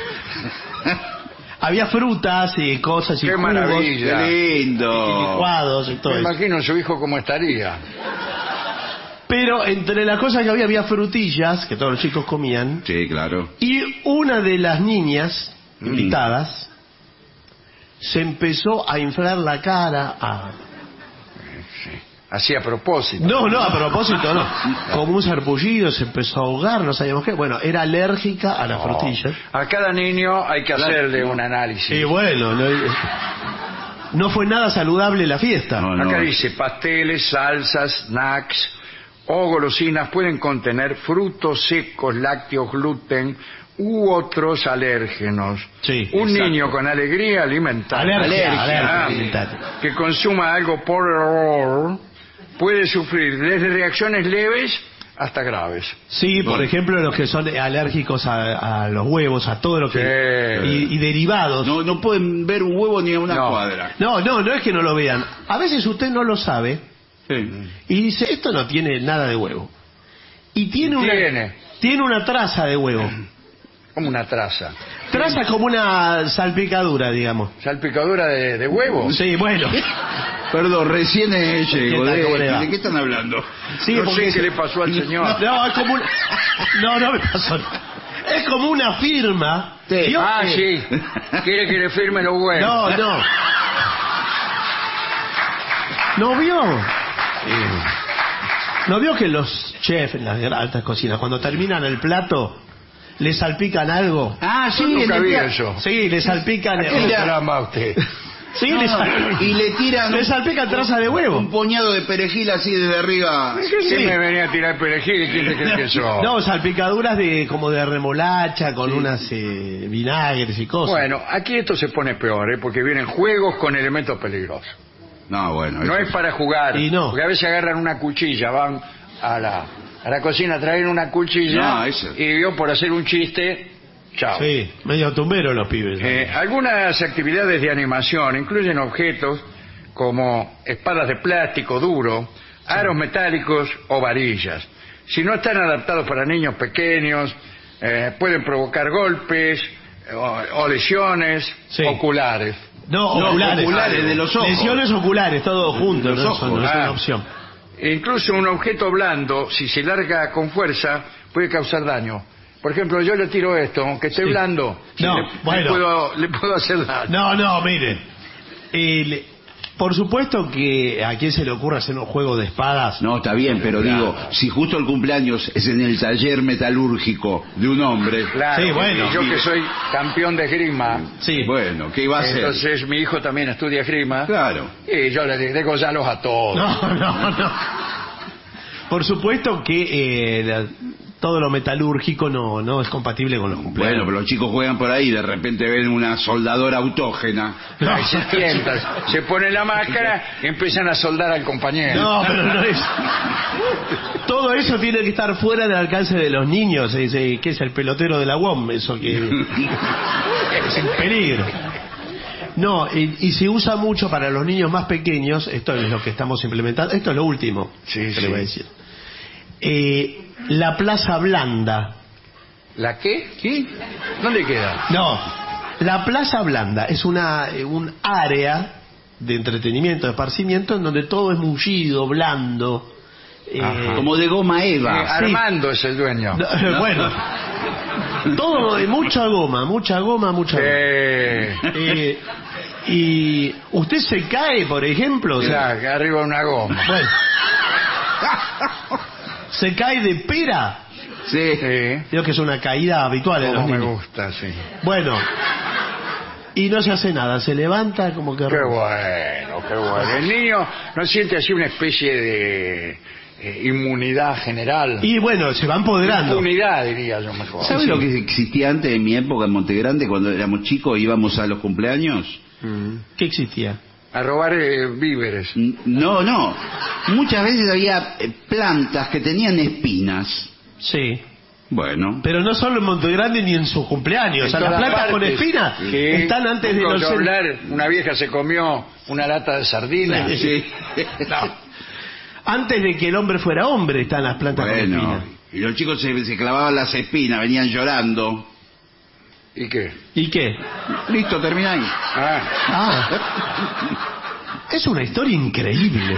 había frutas y cosas y Qué jugos, maravilla. Qué y lindo. licuados y todo Me eso. imagino su hijo cómo estaría. Pero entre las cosas que había frutillas, que todos los chicos comían, Sí, claro. y una de las niñas invitadas se empezó a inflar la cara, Así a propósito. No, a propósito no. Como un sarpullido, se empezó a ahogar, no sabíamos qué. Bueno, era alérgica a las frutillas. A cada niño hay que hacerle un análisis. Y bueno, no fue nada saludable la fiesta. No, no. Acá dice, pasteles, salsas, snacks o golosinas pueden contener frutos secos, lácteos, gluten u otros alérgenos. Sí, Un exacto. niño con alegría alimentaria Alergia ah, alimentaria. que consuma algo por error puede sufrir desde reacciones leves hasta graves. Sí, por Bueno. ejemplo, los que son alérgicos a los huevos, a todo lo que... Sí. Y derivados. No pueden ver un huevo ni a una No. cuadra. No es que no lo vean. A veces usted no lo sabe Sí. y dice, esto no tiene nada de huevo. Y tiene una traza de huevo. Como una traza. Traza como una salpicadura, digamos. ¿Salpicadura de huevo? Sí, bueno. Perdón, recién llego. tal? ¿Cómo le va? ¿De qué están hablando? Sí, No porque sé qué le pasó al señor. No, es como no me pasó. Es como una firma. Sí. ¿Vio? Ah, sí. Quiere que le firme los huevos. No. ¿No vio? ¿No vio que los chefs en las altas cocinas, cuando terminan el plato, le salpican algo? Ah, sí, Nunca en el vi plato. eso. Sí, le salpican... ¿A qué le trama usted? Sí, No, le y le tiran le salpican traza de huevo. un puñado de perejil así desde arriba. ¿Qué Sí. me venía a tirar perejil? ¿Quién te cree que soy? No, salpicaduras como de remolacha con unas vinagres y cosas. Bueno, aquí esto se pone peor, porque vienen juegos con elementos peligrosos. No, bueno. No eso- es para jugar, Y no. porque a veces agarran una cuchilla, van a la cocina a traer una cuchilla No, eso. y yo por hacer un chiste, chao. Sí, medio tumbero los pibes. Algunas actividades de animación incluyen objetos como espadas de plástico duro, aros metálicos o varillas. Si no están adaptados para niños pequeños, pueden provocar golpes o lesiones oculares. No, oculares de los ojos. Lesiones oculares, todo junto, Los ojos, no es una opción. Incluso un objeto blando, si se larga con fuerza, puede causar daño. Por ejemplo, yo le tiro esto, aunque esté blando, le puedo hacer daño. No, mire. Por supuesto que a quién se le ocurre hacer un juego de espadas. No, está bien, pero digo, si justo el cumpleaños es en el taller metalúrgico de un hombre... Claro, sí, bueno. yo que soy campeón de esgrima, Sí. Bueno, ¿qué iba a hacer? entonces mi hijo también estudia esgrima, Claro. y yo le degollarlos a todos. No. Por supuesto que todo lo metalúrgico no es compatible con los cumpleaños. Bueno, pero los chicos juegan por ahí y de repente ven una soldadora autógena. Ahí se tientan, se ponen la máscara y empiezan a soldar al compañero. No, pero no es. Todo eso tiene que estar fuera del alcance de los niños. ¿Qué es el pelotero de la UOM? Eso que es el peligro. No, y se usa mucho para los niños más pequeños. Esto es lo que estamos implementando. Esto es lo último que le voy a decir. La plaza blanda. ¿La qué? ¿Qué? ¿Dónde queda? No, la plaza blanda es un área de entretenimiento, de esparcimiento, en donde todo es mullido, blando. Como de goma eva. Armando es el dueño. Bueno, todo de mucha goma. Y usted se cae, por ejemplo. Claro, arriba una goma. Bueno, se cae de pera. Sí. Creo que es una caída habitual en los Como me niños. gusta, sí. Bueno, y no se hace nada, se levanta como que... Qué bueno. El niño no siente así una especie de inmunidad general. Y bueno, se va empoderando. Impunidad, diría yo mejor. ¿Sabes lo que existía antes en mi época en Montegrande, cuando éramos chicos y íbamos a los cumpleaños? ¿Qué existía? A robar víveres. No. Muchas veces había plantas que tenían espinas. Sí. Bueno. Pero no solo en Montegrande ni en sus cumpleaños. O sea, las plantas con espinas están antes de los... Una vieja se comió una lata de sardinas. Sí. No. Antes de que el hombre fuera hombre están las plantas con espinas. Bueno, y los chicos se clavaban las espinas, venían llorando. ¿Y qué? ¿Y qué? Listo, termina ahí. Es una historia increíble.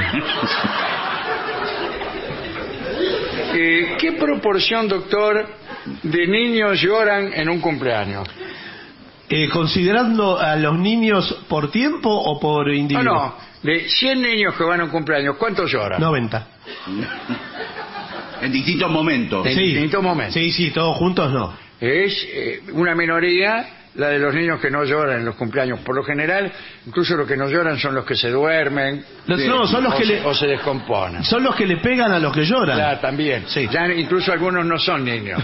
¿Qué proporción, doctor, de niños lloran en un cumpleaños? ¿Considerando a los niños por tiempo o por individuo? No, de 100 niños que van a un cumpleaños, ¿cuántos lloran? 90. En distintos momentos. En distintos momentos. Sí, todos juntos no. Es una minoría la de los niños que no lloran en los cumpleaños. Por lo general, incluso los que no lloran son los que se duermen. Son los que o se descomponen. Son los que le pegan a los que lloran. Claro, también. Sí. Ya incluso algunos no son niños.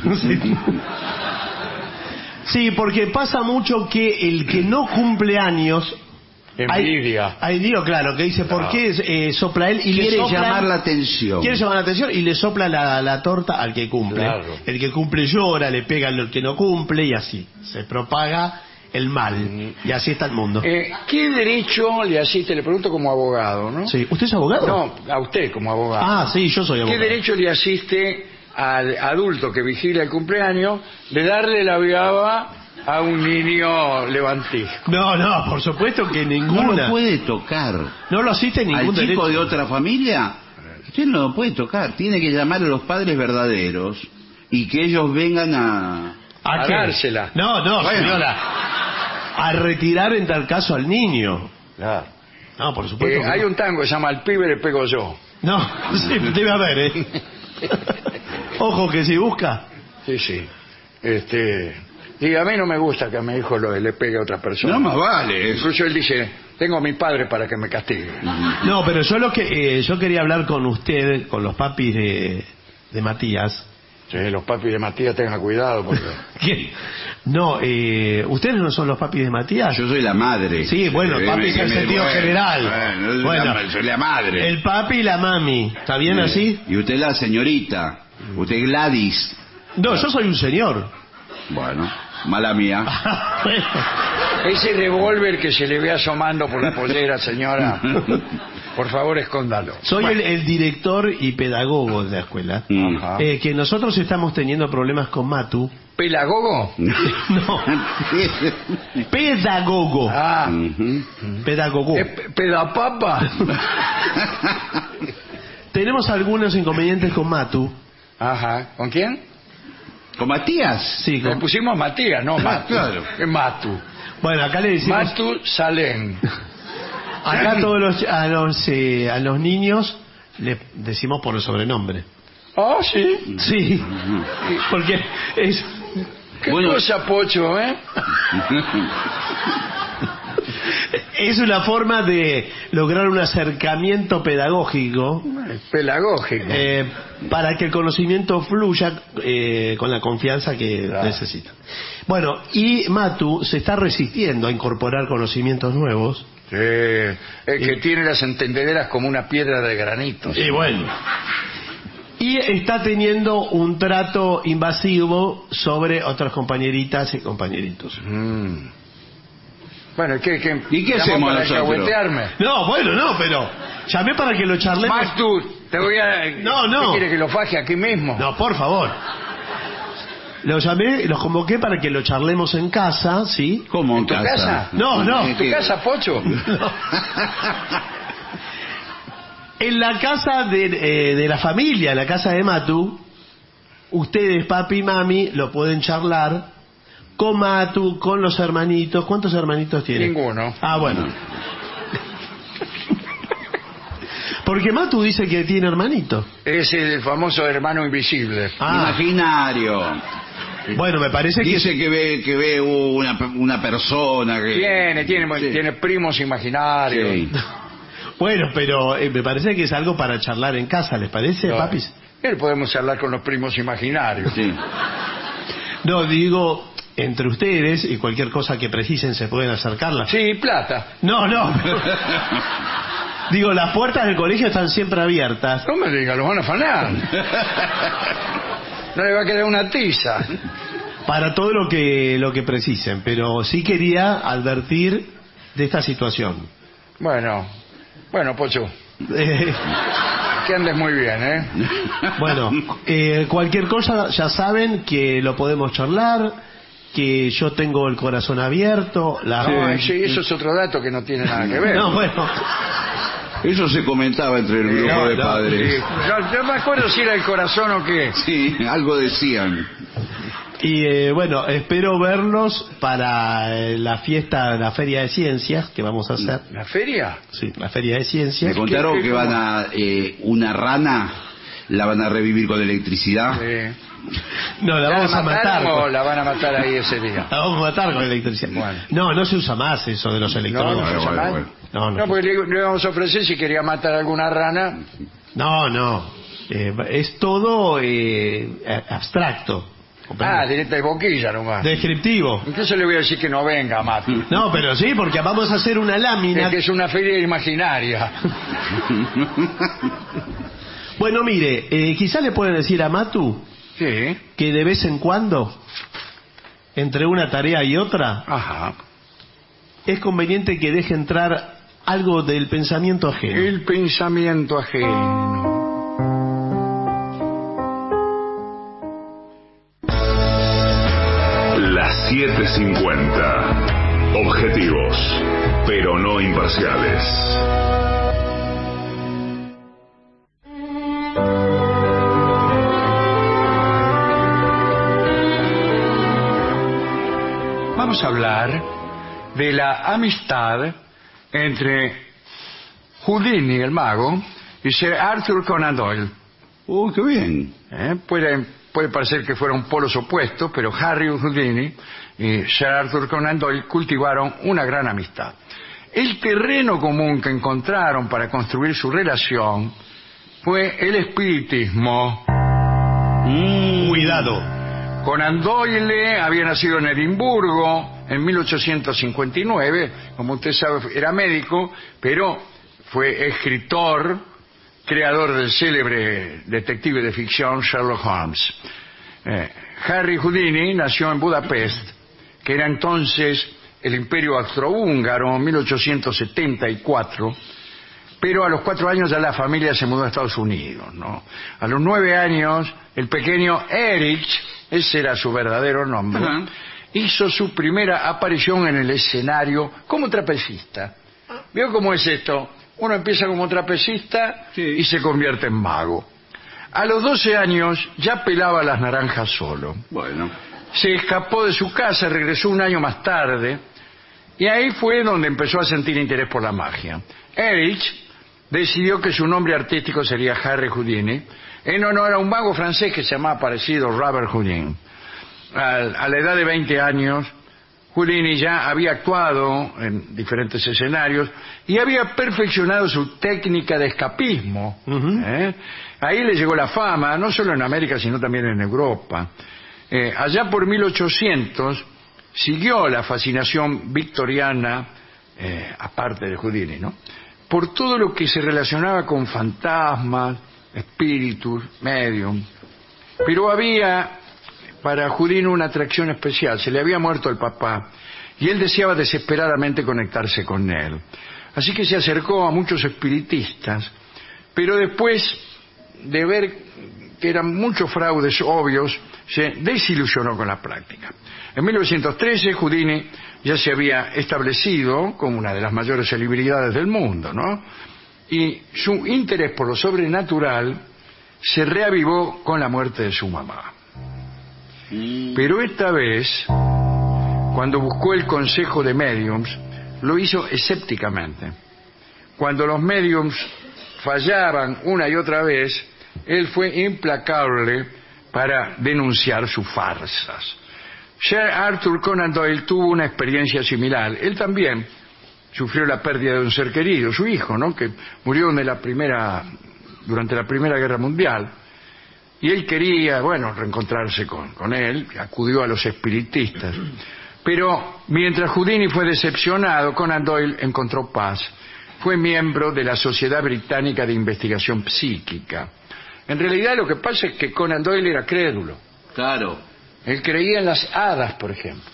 Sí, porque pasa mucho que el que no cumple años... Envidia. Hay lío, claro, que dice, ¿por qué sopla él? Y Quiere le soplan, llamar la atención. Quiere llamar la atención y le sopla la torta al que cumple. Claro. El que cumple llora, le pega al que no cumple y así. Se propaga el mal. Y así está el mundo. ¿Qué derecho le asiste? Le pregunto como abogado, ¿no? Sí. ¿Usted es abogado? No, a usted como abogado. Ah, sí, yo soy abogado. ¿Qué derecho le asiste al adulto que vigila el cumpleaños de darle la viaba a un niño levantisco? No, por supuesto que ninguna. No lo puede tocar. No lo asiste ningún Al chico derecho. de otra familia, usted no lo puede tocar. Tiene que llamar a los padres verdaderos y que ellos vengan a qué? dársela. No, Bueno. señora. A retirar en tal caso al niño. Claro. No, por supuesto. que Hay no. un tango que se llama Al pibe le pego yo. No, sí, debe haber, Ojo que si busca. Sí. Y a mí no me gusta que a mi hijo le pegue a otra persona. No más vale. Incluso él dice, tengo a mi padre para que me castigue. No, pero yo quería hablar con usted, con los papis de Matías. Sí, los papis de Matías tengan cuidado porque... ¿Qué? No, ¿ustedes no son los papis de Matías? Yo soy la madre. Sí, bueno, papis en sentido general. Bueno, soy la madre. El papi y la mami, ¿está bien así? Y usted la señorita. Usted Gladys. No, yo soy un señor. Bueno, mala mía. Bueno. Ese revólver que se le ve asomando por la pollera, señora, por favor, escóndalo. Soy el director y pedagogo de la escuela. Ajá. Que nosotros estamos teniendo problemas con Matu. ¿Pelagogo? No, pedagogo. Ah, Pedagogo. ¿pedapapa? Tenemos algunos inconvenientes con Matu. Ajá. ¿Con quién? ¿Con Matías? Sí, Le pusimos Matías, no Matu. Claro. Es Matu. Bueno, acá le decimos... Matu Salén. Acá a los niños le decimos por el sobrenombre. Oh, sí. Sí, porque es... ¿Qué Bueno. cosa, Pocho, eh? Es una forma de lograr un acercamiento pedagógico Pedagógico. para que el conocimiento fluya con la confianza que Claro. necesita. Bueno, y Matu se está resistiendo a incorporar conocimientos nuevos. Sí. Es que tiene las entendederas como una piedra de granito. Y bueno. Y está teniendo un trato invasivo sobre otras compañeritas y compañeritos. Bueno, ¿Y qué llamó hacemos para nosotros? alcahuetearme? No, bueno, no, pero llamé para que lo charlemos. Matu, te voy a... No. ¿Qué quiere que lo faje aquí mismo? No, por favor. Los llamé, los convoqué para que lo charlemos en casa, ¿sí? ¿Cómo en ¿En tu casa? No, no. ¿En tu casa, Pocho? En la casa de la familia, en la casa de Matu, ustedes, papi y mami, lo pueden charlar con Matu, con los hermanitos. ¿Cuántos hermanitos tiene? Ninguno. Ah, bueno. Porque Matu dice que tiene hermanitos. Es el famoso hermano invisible. Ah, Imaginario. bueno, me parece que... Dice que ve una persona que... Tiene primos imaginarios. Sí. Bueno, pero me parece que es algo para charlar en casa, ¿les parece, No, papis? podemos hablar con los primos imaginarios. Sí. No, digo, entre ustedes y cualquier cosa que precisen se pueden acercarla. Sí, plata. No. Digo, las puertas del colegio están siempre abiertas. No me diga, los van a afanar. No le va a quedar una tiza. Para todo lo que precisen, pero sí quería advertir de esta situación. Bueno, Pocho, que andes muy bien, ¿eh? Bueno, cualquier cosa ya saben que lo podemos charlar, que yo tengo el corazón abierto. Sí, eso es otro dato que no tiene nada que ver. No, bueno. Eso se comentaba entre el grupo de padres. Sí. Yo me acuerdo si era el corazón o qué. Sí, algo decían. Y bueno, espero verlos para la fiesta, la Feria de Ciencias que vamos a hacer. ¿La feria? Sí, la Feria de Ciencias. Me contaron ¿Qué- que van a... una rana la van a revivir con electricidad. No, la ¿La vamos a matar. o la van a matar ahí ese día? La vamos a matar con electricidad. Bueno. No se usa más eso de los No, electrodos. no se usa bueno, más. bueno. No. Porque le íbamos a ofrecer si quería matar a alguna rana. No. Es todo abstracto. Directa y boquilla nomás. Descriptivo. Incluso le voy a decir que no venga, Matu. No, pero sí, porque vamos a hacer una lámina. Que es una feria imaginaria. Bueno, mire, quizá le pueden decir a Matu Sí. que de vez en cuando, entre una tarea y otra, Ajá. es conveniente que deje entrar algo del pensamiento ajeno. El pensamiento ajeno. Las 7:50. Objetivos, pero no imparciales. Vamos a hablar de la amistad entre Houdini, el mago, y Sir Arthur Conan Doyle. Qué bien. Puede parecer que fueron polos opuestos, pero Harry Houdini y Sir Arthur Conan Doyle cultivaron una gran amistad. El terreno común que encontraron para construir su relación fue el espiritismo. Cuidado. Conan Doyle había nacido en Edimburgo en 1859, como usted sabe era médico, pero fue escritor, creador del célebre detective de ficción Sherlock Holmes. Harry Houdini nació en Budapest, que era entonces el Imperio Austrohúngaro en 1874, pero a los 4 años ya la familia se mudó a Estados Unidos, ¿no? A los 9 años, el pequeño Erich, ese era su verdadero nombre, hizo su primera aparición en el escenario como trapecista. ¿Vio cómo es esto? Uno empieza como trapecista y se convierte en mago. A los 12 años ya pelaba las naranjas solo. Bueno. Se escapó de su casa, regresó un año más tarde, y ahí fue donde empezó a sentir interés por la magia. Erich decidió que su nombre artístico sería Harry Houdini, en honor a un mago francés que se llamaba parecido Robert Houdin. A la edad de 20 años, Houdini ya había actuado en diferentes escenarios y había perfeccionado su técnica de escapismo. Ahí le llegó la fama, no solo en América, sino también en Europa. Allá por 1800 siguió la fascinación victoriana, aparte de Houdini, ¿no?, por todo lo que se relacionaba con fantasmas, espíritus, medium. Pero había para Houdini una atracción especial. Se le había muerto el papá y él deseaba desesperadamente conectarse con él. Así que se acercó a muchos espiritistas, pero después de ver que eran muchos fraudes obvios, se desilusionó con la práctica. En 1913 Houdini ya se había establecido como una de las mayores celebridades del mundo, ¿no? Y su interés por lo sobrenatural se reavivó con la muerte de su mamá. Pero esta vez, cuando buscó el consejo de médiums, lo hizo escépticamente. Cuando los médiums fallaban una y otra vez, él fue implacable para denunciar sus farsas. Sir Arthur Conan Doyle tuvo una experiencia similar. Él también sufrió la pérdida de un ser querido, su hijo, ¿no?, que murió durante la Primera Guerra Mundial. Y él quería, reencontrarse con él, acudió a los espiritistas. Pero mientras Houdini fue decepcionado, Conan Doyle encontró paz. Fue miembro de la Sociedad Británica de Investigación Psíquica. En realidad lo que pasa es que Conan Doyle era crédulo. Claro. Él creía en las hadas, por ejemplo.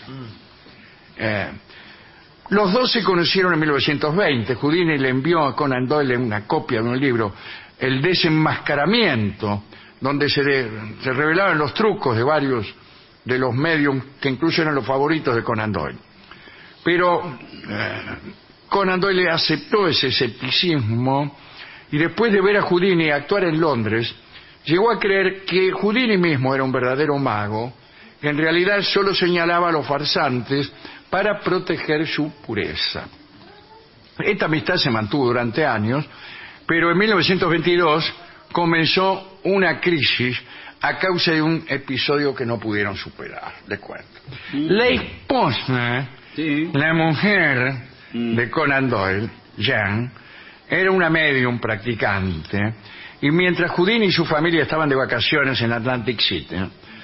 Los dos se conocieron en 1920. Houdini le envió a Conan Doyle una copia de un libro, El desenmascaramiento, donde se revelaban los trucos de varios de los mediums que incluso eran los favoritos de Conan Doyle. Pero Conan Doyle aceptó ese escepticismo y después de ver a Houdini actuar en Londres, llegó a creer que Houdini mismo era un verdadero mago, que en realidad solo señalaba a los farsantes para proteger su pureza. Esta amistad se mantuvo durante años, pero en 1922 comenzó una crisis a causa de un episodio que no pudieron superar. Les cuento. La esposa, la mujer de Conan Doyle, Jean, era una medium practicante, y mientras Houdini y su familia estaban de vacaciones en Atlantic City,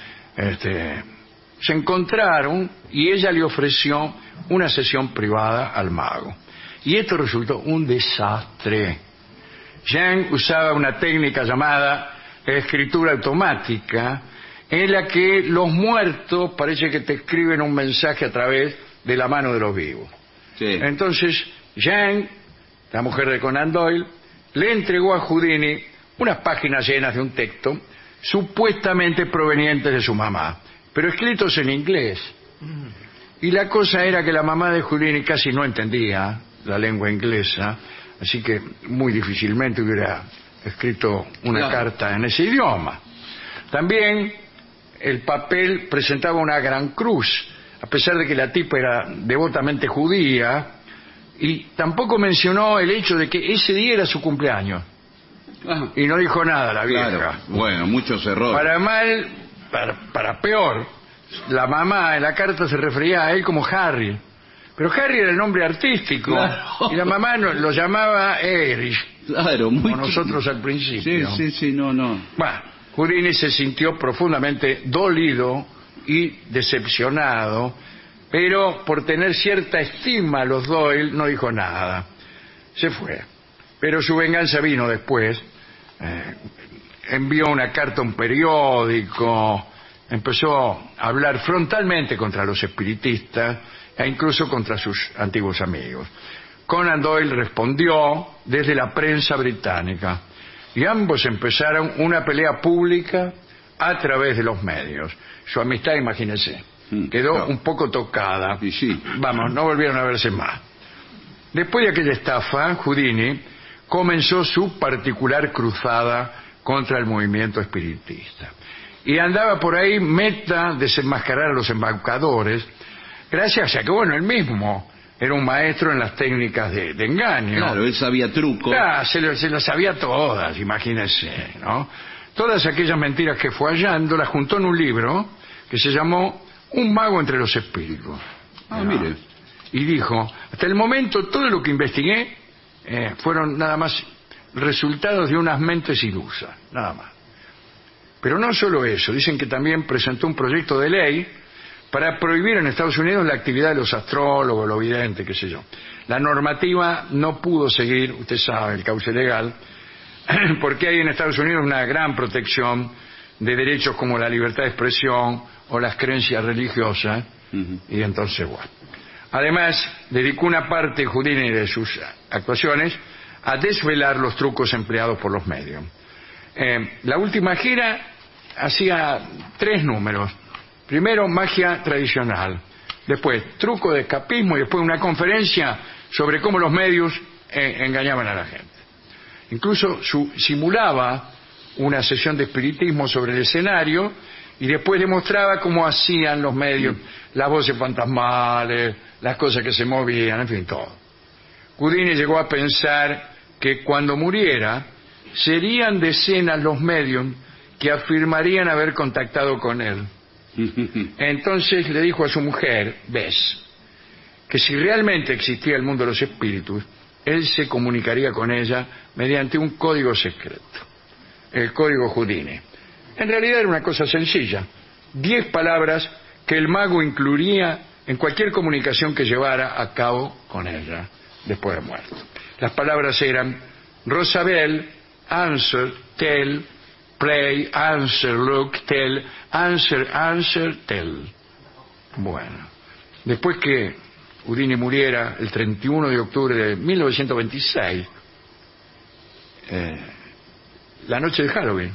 se encontraron y ella le ofreció una sesión privada al mago. Y esto resultó un desastre. Jean usaba una técnica llamada escritura automática, en la que los muertos parece que te escriben un mensaje a través de la mano de los vivos. Sí. Entonces, Jean, la mujer de Conan Doyle, le entregó a Houdini unas páginas llenas de un texto supuestamente provenientes de su mamá, pero escritos en inglés. Y la cosa era que la mamá de Houdini casi no entendía la lengua inglesa, así que muy difícilmente hubiera escrito una carta en ese idioma. También el papel presentaba una gran cruz, a pesar de que la tipa era devotamente judía, y tampoco mencionó el hecho de que ese día era su cumpleaños. Y no dijo nada la vieja. Claro. Bueno, muchos errores. Para mal, para peor, la mamá en la carta se refería a él como Harry. Pero Harry era el nombre artístico, y la mamá lo llamaba Erich, como nosotros al principio. Sí, no. Bueno, Houdini se sintió profundamente dolido y decepcionado, pero por tener cierta estima a los Doyle no dijo nada. Se fue. Pero su venganza vino después. Envió una carta a un periódico empezó a hablar frontalmente contra los espiritistas e incluso contra sus antiguos amigos. Conan Doyle respondió desde la prensa británica y ambos empezaron una pelea pública a través de los medios. Su amistad, imagínense, quedó un poco tocada. Y sí. Vamos, no volvieron a verse más. Después de aquella estafa, Houdini comenzó su particular cruzada contra el movimiento espiritista. Y andaba por ahí meta desenmascarar a los embaucadores, gracias a que, bueno, él mismo era un maestro en las técnicas de engaño. Claro, él sabía trucos. Claro, se las sabía todas, imagínense, ¿no? Todas aquellas mentiras que fue hallando las juntó en un libro que se llamó Un mago entre los espíritus. Ah, mire. Y dijo, hasta el momento todo lo que investigué fueron nada más resultados de unas mentes ilusas, nada más. Pero no solo eso, dicen que también presentó un proyecto de ley para prohibir en Estados Unidos la actividad de los astrólogos, los videntes, qué sé yo. La normativa no pudo seguir, usted sabe, el cauce legal, porque hay en Estados Unidos una gran protección de derechos como la libertad de expresión o las creencias religiosas, y entonces, bueno. Además, dedicó una parte Houdini de sus actuaciones a desvelar los trucos empleados por los medios. La última gira hacía 3 números. Primero, magia tradicional. Después, truco de escapismo. Y después, una conferencia sobre cómo los medios engañaban a la gente. Incluso simulaba una sesión de espiritismo sobre el escenario y después demostraba cómo hacían los medios, las voces fantasmales, las cosas que se movían, en fin, todo. Houdini llegó a pensar que cuando muriera serían decenas los medios que afirmarían haber contactado con él. Entonces le dijo a su mujer, Bess, que si realmente existía el mundo de los espíritus, él se comunicaría con ella mediante un código secreto, el código Houdini. En realidad era una cosa sencilla, 10 palabras que el mago incluiría en cualquier comunicación que llevara a cabo con ella después de muerto. Las palabras eran Rosabel, answer, tell, play, answer, look, tell, answer, answer, tell. Bueno, después que Houdini muriera el 31 de octubre de 1926, la noche de Halloween,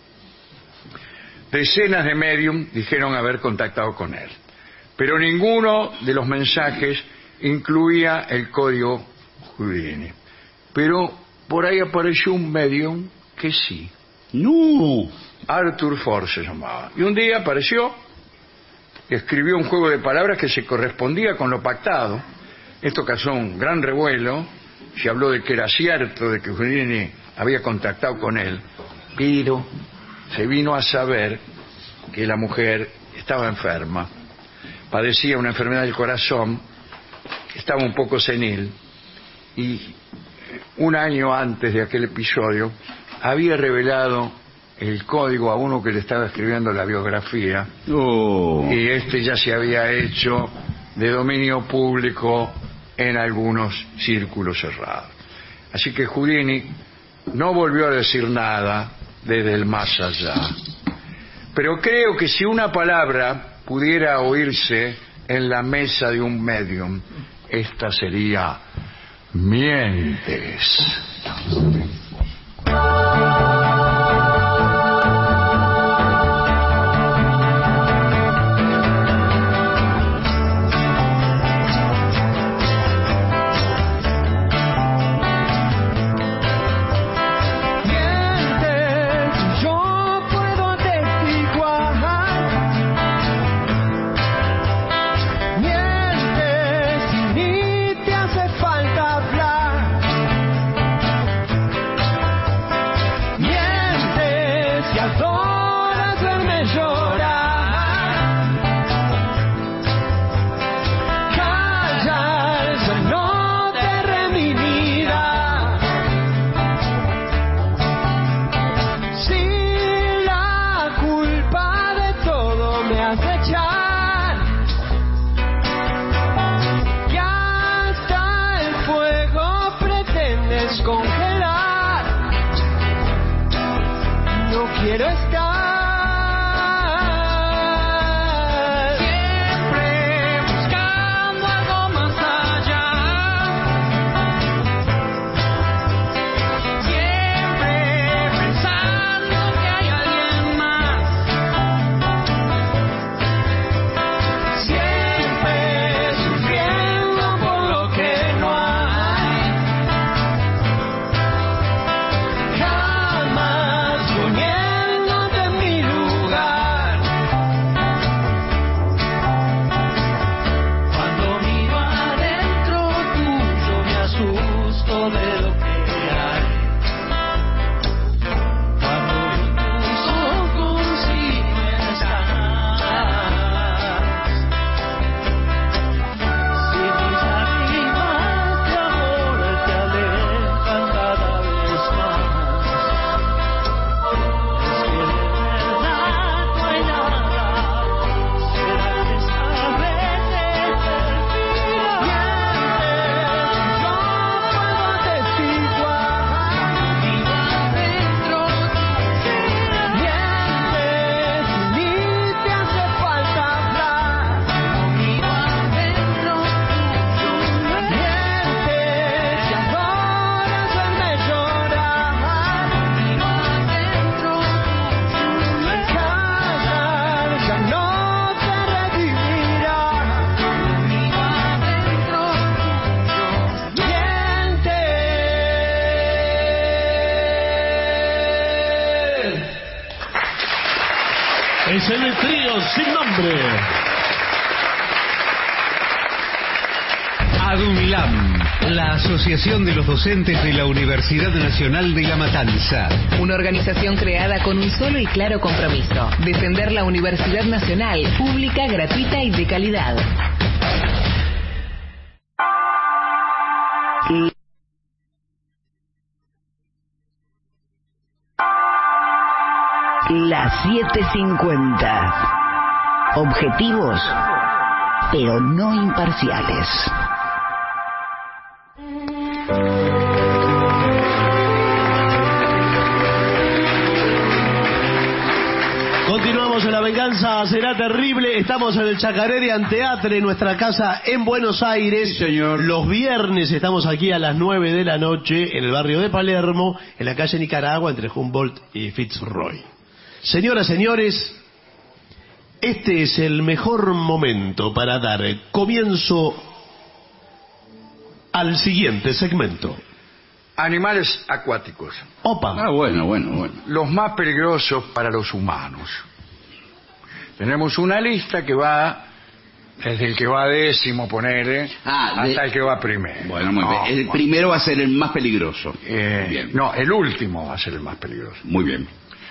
decenas de medium dijeron haber contactado con él, pero ninguno de los mensajes incluía el código Houdini. Pero por ahí apareció un medium que sí. ¡No! Arthur Ford se llamaba. Y un día apareció, escribió un juego de palabras que se correspondía con lo pactado. Esto causó un gran revuelo. Se habló de que era cierto, de que Houdini había contactado con él, pero se vino a saber que la mujer estaba enferma, padecía una enfermedad del corazón, estaba un poco senil, y un año antes de aquel episodio había revelado el código a uno que le estaba escribiendo la biografía, y este ya se había hecho de dominio público en algunos círculos cerrados. Así que Houdini no volvió a decir nada desde el más allá. Pero creo que si una palabra pudiera oírse en la mesa de un medium, esta sería mientes. Quiero estar es el trío sin nombre. ADUNLAM, la Asociación de los Docentes de la Universidad Nacional de La Matanza. Una organización creada con un solo y claro compromiso: defender la Universidad Nacional, pública, gratuita y de calidad. Las 7:50. Objetivos, pero no imparciales. Continuamos en La Venganza Será Terrible. Estamos en el Chacarerian Teatre, nuestra casa en Buenos Aires. Sí, señor. Los viernes estamos aquí a las 9 de la noche en el barrio de Palermo, en la calle Nicaragua, entre Humboldt y Fitzroy. Señoras, señores, este es el mejor momento para dar comienzo al siguiente segmento. Animales acuáticos. Opa. Ah, bueno. Los más peligrosos para los humanos. Tenemos una lista que va desde el que va décimo, ponele, hasta el que va primero. Bueno, muy bien. El primero va a ser el más peligroso. Bien. No, el último va a ser el más peligroso. Muy bien.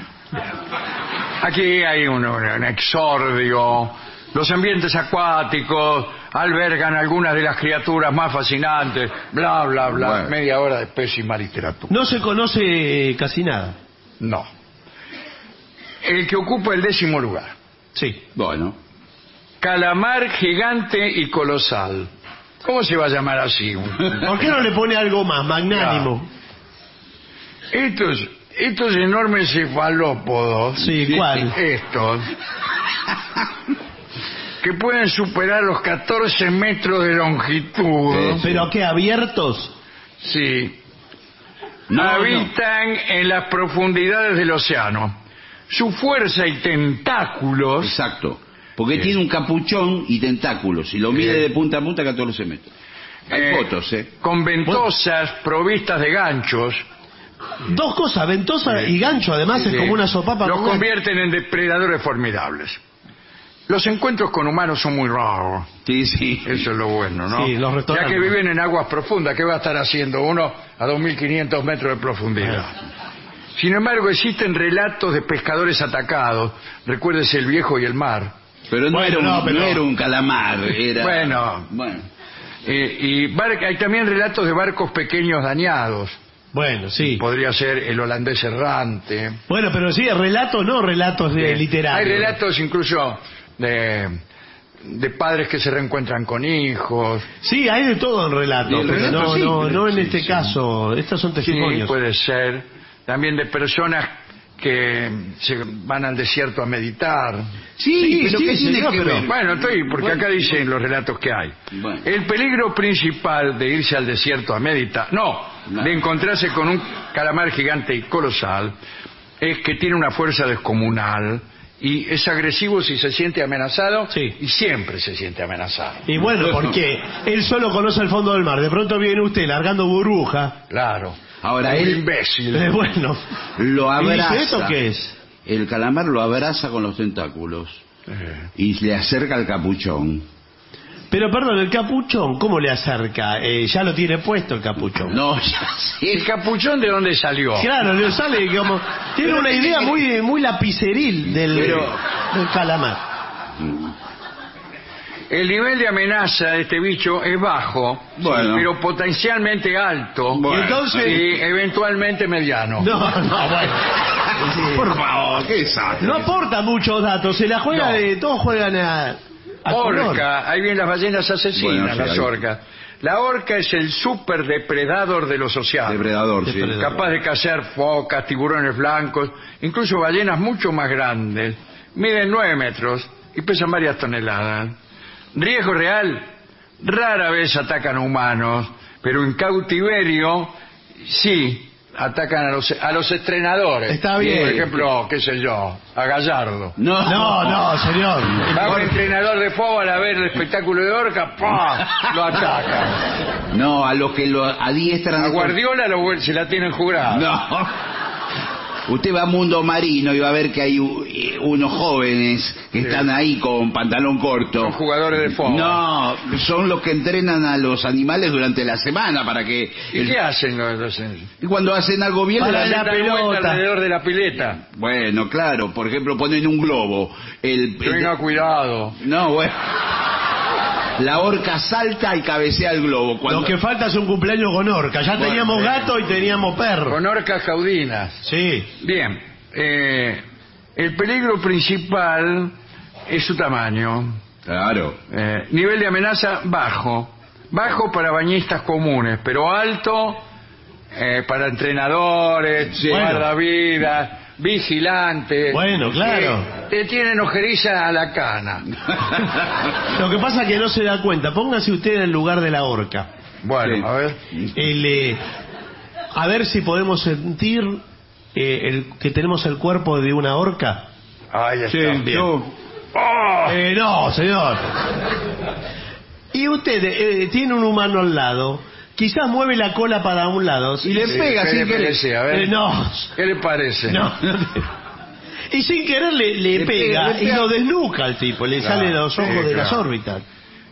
Aquí hay un exordio. Los ambientes acuáticos albergan algunas de las criaturas más fascinantes. Bla, bla, bla. Bueno. Media hora de pésima literatura. No se conoce casi nada. No. El que ocupa el 10º lugar. Sí. Bueno. Calamar gigante y colosal. ¿Cómo se va a llamar así? ¿Por qué no le pone algo más magnánimo? Estos enormes cefalópodos. Sí, ¿cuál? Estos. Que pueden superar los 14 metros de longitud. ¿Pero qué, abiertos? Sí. No, Habitan en las profundidades del océano. Su fuerza y tentáculos. Exacto. Porque tiene un capuchón y tentáculos. Y lo mide de punta a punta 14 metros. Hay fotos, Con ventosas provistas de ganchos. Dos cosas, ventosa y gancho, además es como una sopapa. Los con gancho. convierten en depredadores formidables. Los encuentros con humanos son muy raros. Sí. Eso es lo bueno, ¿no? Sí, los ya restaurantes. que viven en aguas profundas, ¿qué va a estar haciendo uno a 2.500 metros de profundidad? Sin embargo, existen relatos de pescadores atacados. Recuérdese El Viejo y el Mar. Pero no era un calamar. Era... Bueno. Hay también relatos de barcos pequeños dañados. Bueno, sí. Podría ser El Holandés Errante. Bueno, pero sí, relatos, no relatos de literarios. Hay relatos incluso de padres que se reencuentran con hijos. Sí, hay de todo en relatos, Y el pero relato sí, no en sí, este sí. caso. Estos son Sí, testimonios. puede ser. También de personas que se van al desierto a meditar. Sí, pero sí, ¿qué tiene señor, que pero- ver? Bueno, porque acá dicen los relatos que hay. Bueno. El peligro principal de irse al desierto a meditar, de encontrarse con un calamar gigante y colosal, es que tiene una fuerza descomunal y es agresivo si se siente amenazado, Sí. y siempre se siente amenazado. Y bueno, porque él solo conoce el fondo del mar. De pronto viene usted largando burbuja. Claro. Ahora Un él... imbécil. Bueno. Lo ¿Y abraza. dice, ¿esto qué es? El calamar lo abraza con los tentáculos y le acerca el capuchón. Pero perdón, el capuchón, ¿cómo le acerca? Ya lo tiene puesto el capuchón. No, ya sé. ¿El capuchón de dónde salió? Claro, le sale como... Tiene una idea muy lapiceril del calamar. El nivel de amenaza de este bicho es bajo, Bueno. pero potencialmente alto, Bueno. Y entonces... y eventualmente mediano. No, bueno. Por favor, qué desastre. No aporta muchos datos, se la juega No. de... Todos juegan a color. Orca, ahí vienen las ballenas asesinas, Bueno, sí, las ahí. orcas. La orca es el superdepredador de los océanos. Depredador, sí. Depredador. Capaz de cazar focas, tiburones blancos, incluso ballenas mucho más grandes. Miden 9 metros y pesan varias toneladas. Riesgo real, rara vez atacan a humanos, pero en cautiverio sí atacan a los estrenadores. Está bien. Por ejemplo, qué sé yo, a Gallardo. No, señor. Va un entrenador de fútbol a ver el espectáculo de orca, ¡pam! Lo ataca. No, a los que lo adiestran. A Guardiola se la tienen jurada. No. Usted va a Mundo Marino y va a ver que hay unos jóvenes que están ahí con pantalón corto. Son jugadores de fútbol. No, son los que entrenan a los animales durante la semana para que... ¿Y qué hacen los? Y cuando hacen algo bien... Para le dan la pelota alrededor de la pileta. Bueno, claro, por ejemplo, ponen un globo. Tenga cuidado. No, bueno. La orca salta y cabecea el globo. Lo que falta es un cumpleaños con orca. Ya teníamos gato y teníamos perro. Con orcas caudinas. Sí. Bien. El peligro principal es su tamaño. Claro. Nivel de amenaza bajo. Bajo para bañistas comunes, pero alto para entrenadores, guardavidas, vigilantes. Bueno, claro. Te tienen ojeriza a la cana. Lo que pasa es que no se da cuenta. Póngase usted en el lugar de la orca. Bueno, Sí. a ver. A ver si podemos sentir que tenemos el cuerpo de una orca. Ahí está. Sí, Bien. yo... No, señor. Y usted tiene un humano al lado. Quizás mueve la cola para un lado. Y le pega ¿Qué sin le querer. parece? A ver. No. ¿Qué le parece? No. Y sin querer le pega y lo desnuca al tipo. Le sale los ojos de las órbitas.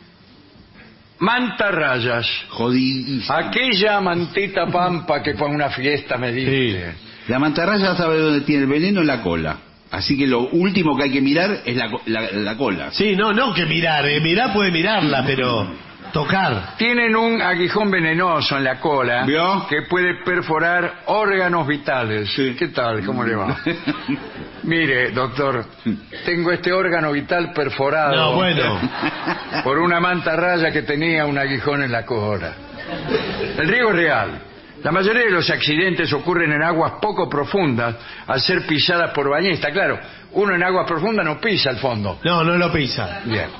Mantarrayas. Jodidísimo. Aquella mantita pampa que fue a una fiesta me dice. La mantarraya sabe dónde tiene el veneno, en la cola. Así que lo último que hay que mirar es la cola. Sí, no que mirar. Mirar puede mirarla, pero tocar. Tienen un aguijón venenoso en la cola. ¿Vio? Que puede perforar órganos vitales. Sí. ¿Qué tal? ¿Cómo le va? Mire, doctor, tengo este órgano vital perforado. No, bueno. Por una mantarraya que tenía un aguijón en la cola. El riesgo es real. La mayoría de los accidentes ocurren en aguas poco profundas al ser pisadas por bañistas. Claro, uno en aguas profundas no pisa el fondo. No lo pisa. Bien.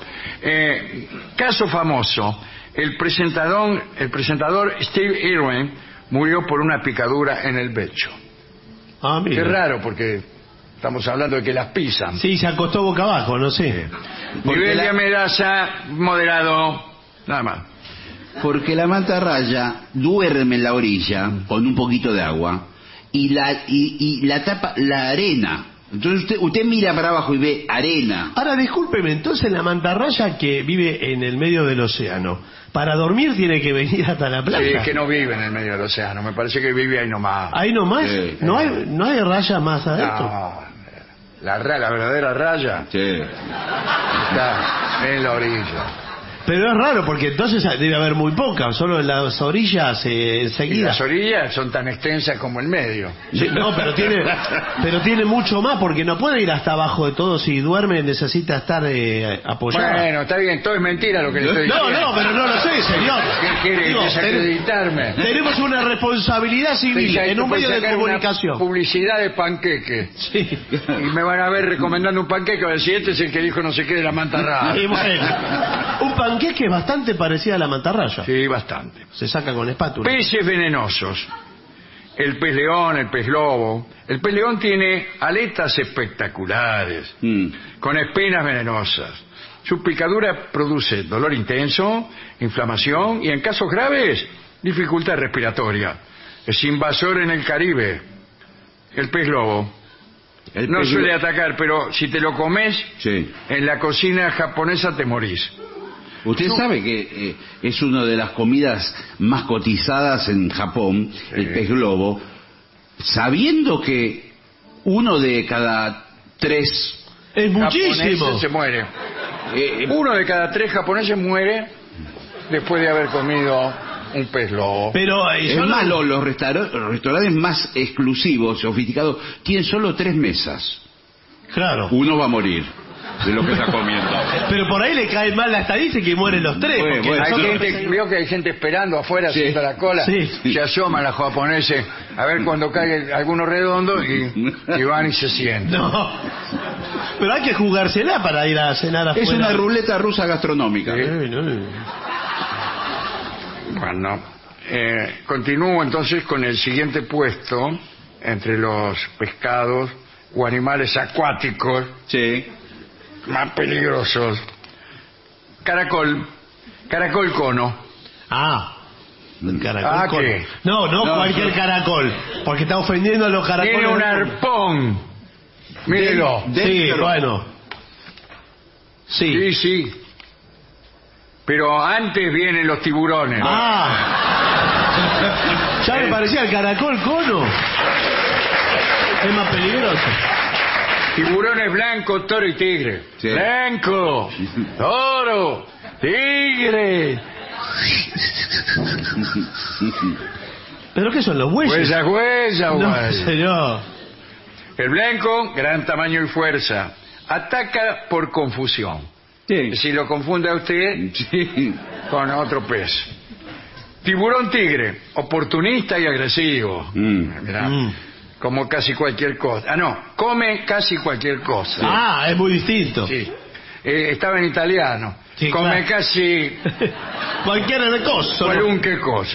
Caso famoso. El presentador Steve Irwin murió por una picadura en el pecho. Ah, mira. Qué raro, porque estamos hablando de que las pisan. Sí, se acostó boca abajo, no sé. Nivel de amenaza moderado. Nada más. Porque la mantarraya duerme en la orilla con un poquito de agua y la tapa la arena. Entonces usted mira para abajo y ve arena. Ahora, discúlpeme, entonces la mantarraya que vive en el medio del océano, para dormir tiene que venir hasta la playa. Sí, es que no vive en el medio del océano. Me parece que vive ahí nomás. ¿Ahí nomás? Sí. ¿No hay raya más adentro? No, la verdadera raya Sí. está en la orilla. Pero es raro, porque entonces debe haber muy poca, solo en las orillas Y enseguida. las orillas son tan extensas como el medio. Sí, no, pero tiene mucho más, porque no puede ir hasta abajo de todo. Si duerme necesita estar apoyado. Bueno, está bien, todo es mentira lo que le estoy diciendo. No, pero no lo sé, señor. ¿Qué quiere? Digo, Desacreditarme. tenemos una responsabilidad civil Estoy en un por medio de sacar una comunicación. publicidad de panqueque. Sí. Y me van a ver recomendando un panqueque. A ver si este es el que dijo no sé qué de la mantarraya. Y bueno, un panqueque es bastante parecido a la mantarraya. Sí, bastante. Se saca con espátula. Peces venenosos. El pez león, el pez lobo. El pez león tiene aletas espectaculares, con espinas venenosas. Su picadura produce dolor intenso, inflamación y en casos graves, dificultad respiratoria. Es invasor en el Caribe. El pez lobo. No suele atacar, pero si te lo comes, Sí. en la cocina japonesa te morís. Usted sabe que es una de las comidas más cotizadas en Japón, el pez globo, sabiendo que 1 de cada 3 Es muchísimo. Japoneses se muere. 1 de cada 3 japoneses muere después de haber comido un pez lobo. Pero es más, los restaurantes más exclusivos, sofisticados, tienen solo 3 mesas. Claro. Uno va a morir de lo que está comiendo. Pero por ahí le cae mal la estadística y mueren los 3. Bueno, porque bueno, Hay nosotros- gente, veo que hay gente esperando afuera Sí. haciendo la cola. Sí. Se asoman los japoneses a ver cuando cae alguno redondo y van y se sientan. No. Pero hay que jugársela para ir a cenar afuera. Es una ruleta rusa gastronómica. Bueno, continúo entonces con el siguiente puesto entre los pescados o animales acuáticos Sí. más peligrosos. Caracol cono. Ah. El caracol Ah, cono. ¿qué? No, cualquier caracol. Porque está ofendiendo a los caracoles. Tiene un del mundo. arpón. Mírelo. Sí, Dentro. bueno. Sí. Sí. Pero antes vienen los tiburones. Ah. Ya me parecía el caracol cono. Es más peligroso. Tiburones blanco, toro y tigre. Sí. Blanco, toro, tigre. ¿Pero qué son los bueyes? Huella, No, huella. señor. El blanco, gran tamaño y fuerza. Ataca por confusión. Sí. Si lo confunde a usted Sí. con otro pez. Tiburón tigre, oportunista y agresivo. Mirá, como casi cualquier cosa. Ah, no, come casi cualquier cosa. Ah, es muy distinto. Sí. Estaba en italiano. Sí, Come claro. casi Cualquier cosa. ¿no? cualunque cosa.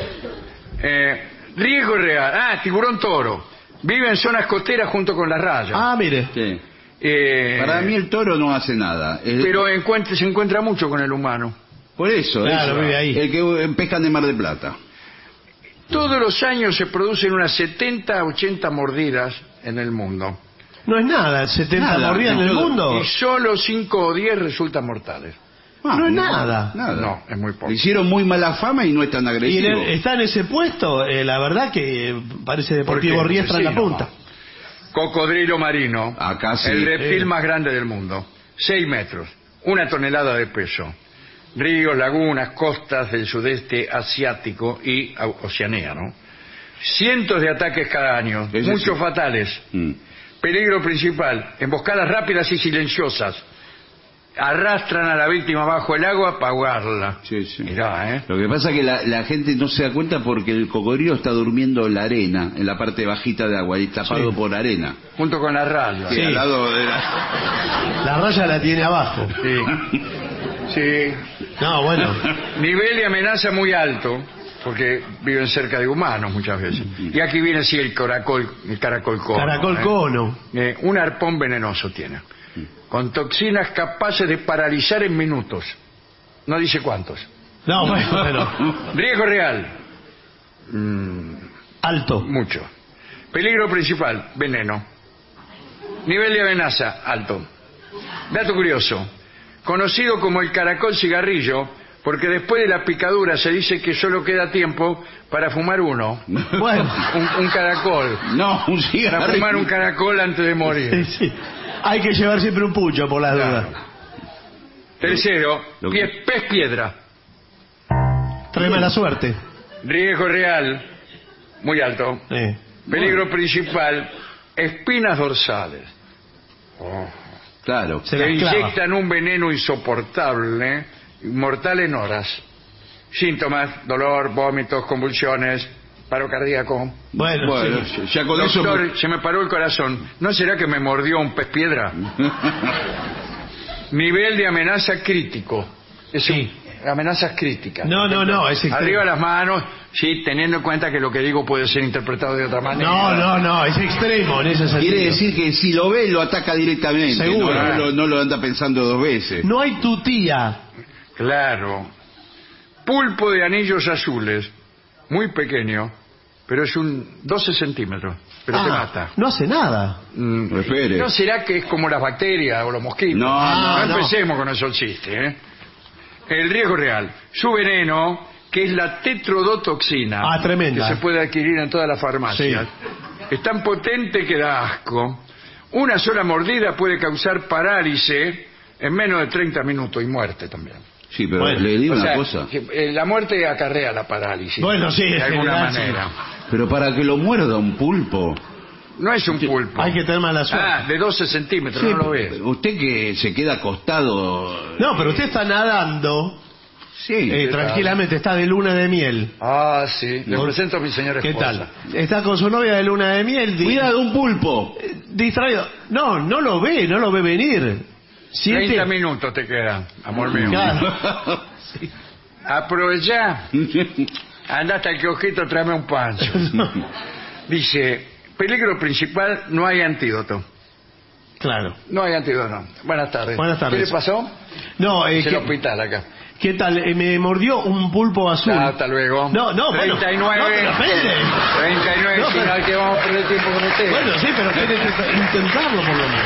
Riesgo real. Ah, tiburón toro. Vive en zonas costeras junto con las rayas. Ah, mire. Sí. Eh, Para mí el toro no hace nada. Pero se encuentra mucho con el humano. Por eso, Claro, vive ahí. el que pescan de Mar del Plata. Todos los años se producen unas 70 a 80 mordidas en el mundo. No es nada, 70 Nada, mordidas en el no, mundo. Y solo 5 o 10 resultan mortales. No es nada. No, es muy poco. Le hicieron muy mala fama y no es tan Y agresivo. está en ese puesto, la verdad que parece Deportivo Porque, Riestra en sí, la no. punta. Cocodrilo marino. Acá sí. El reptil Sí. más grande del mundo. 6 metros. 1 tonelada de peso. Ríos, lagunas, costas del sudeste asiático y Oceanía, ¿no? Cientos de ataques cada año. Ese Muchos sí. fatales. Mm. Peligro principal. Emboscadas rápidas y silenciosas. Arrastran a la víctima bajo el agua para ahogarla. Sí, sí. Mirá, ¿eh? Lo que pasa es que la gente no se da cuenta porque el cocodrilo está durmiendo en la arena, en la parte bajita de agua, y tapado Sí. por arena. Junto con las rayas. Sí, Sí. al lado de la... La raya la tiene abajo. Sí. Sí. No, bueno. Nivel de amenaza muy alto, porque viven cerca de humanos muchas veces. Y aquí viene sí el caracol cono. Caracol cono. Un arpón venenoso tiene, con toxinas capaces de paralizar en minutos. No dice cuántos. No, bueno. Riesgo real, Alto. mucho. Peligro principal, veneno. Nivel de amenaza, alto. Dato curioso, conocido como el caracol cigarrillo, porque después de la picadura se dice que solo queda tiempo para fumar uno. Bueno. Un caracol. No, un Para cigarrillo. fumar un caracol antes de morir. Sí. Hay que llevar siempre un pucho por las Claro. dudas. Tercero, Lo que- pez piedra. Trae mala suerte. Riesgo real, muy alto. Peligro principal, espinas dorsales. Claro. Se Que las clava. inyectan un veneno insoportable, mortal en horas. Síntomas, dolor, vómitos, convulsiones, paro cardíaco. Bueno, sí. ya con eso... Doctor, se me paró el corazón. ¿No será que me mordió un pez piedra? Nivel de amenaza crítico. Es amenazas críticas. No, es extremo. Arriba las manos, sí, teniendo en cuenta que lo que digo puede ser interpretado de otra manera. No, es extremo en ese sentido. Quiere decir que si lo ve, lo ataca directamente. Seguro. No lo anda pensando dos veces. No hay tutía. Claro. Pulpo de anillos azules, muy pequeño, pero es un 12 centímetros, pero te mata. No hace nada. Refiere. ¿No será que es como las bacterias o los mosquitos? No, no. Empecemos con esos chistes, ¿eh? El riesgo real. Su veneno, que es la tetrodotoxina. Tremenda. Que se puede adquirir en todas las farmacias. Es tan potente que da asco. Una sola mordida puede causar parálisis en menos de 30 minutos y muerte también. Sí, pero Bueno, le digo O una sea, cosa. que, la muerte acarrea la parálisis. Bueno, sí, de en alguna general, manera. Pero para que lo muerda un pulpo... No es un pulpo. Hay que tener mala suerte. De 12 centímetros, Sí, no lo ves. usted que se queda acostado... No, pero usted está nadando Sí. tranquilamente, está de luna de miel. Sí. Le ¿No? presento a mi señora ¿Qué esposa. tal? Está con su novia de luna de miel. Cuidado, un pulpo. Distraído. No lo ve venir. 30 minutos te quedan, amor mío. Claro. Aprovechá. Anda hasta el kiosquito, tráeme un pancho. Dice, peligro principal, no hay antídoto. Claro. No hay antídoto. Buenas tardes. Buenas tardes. ¿Qué le pasó? No, Es el hospital acá. ¿Qué tal? Me mordió un pulpo azul. Hasta luego. No, 39. Bueno, no, pero espere. 39, No, si no hay que vamos a perder tiempo con usted. Bueno, sí, pero tiene que intentarlo por lo menos.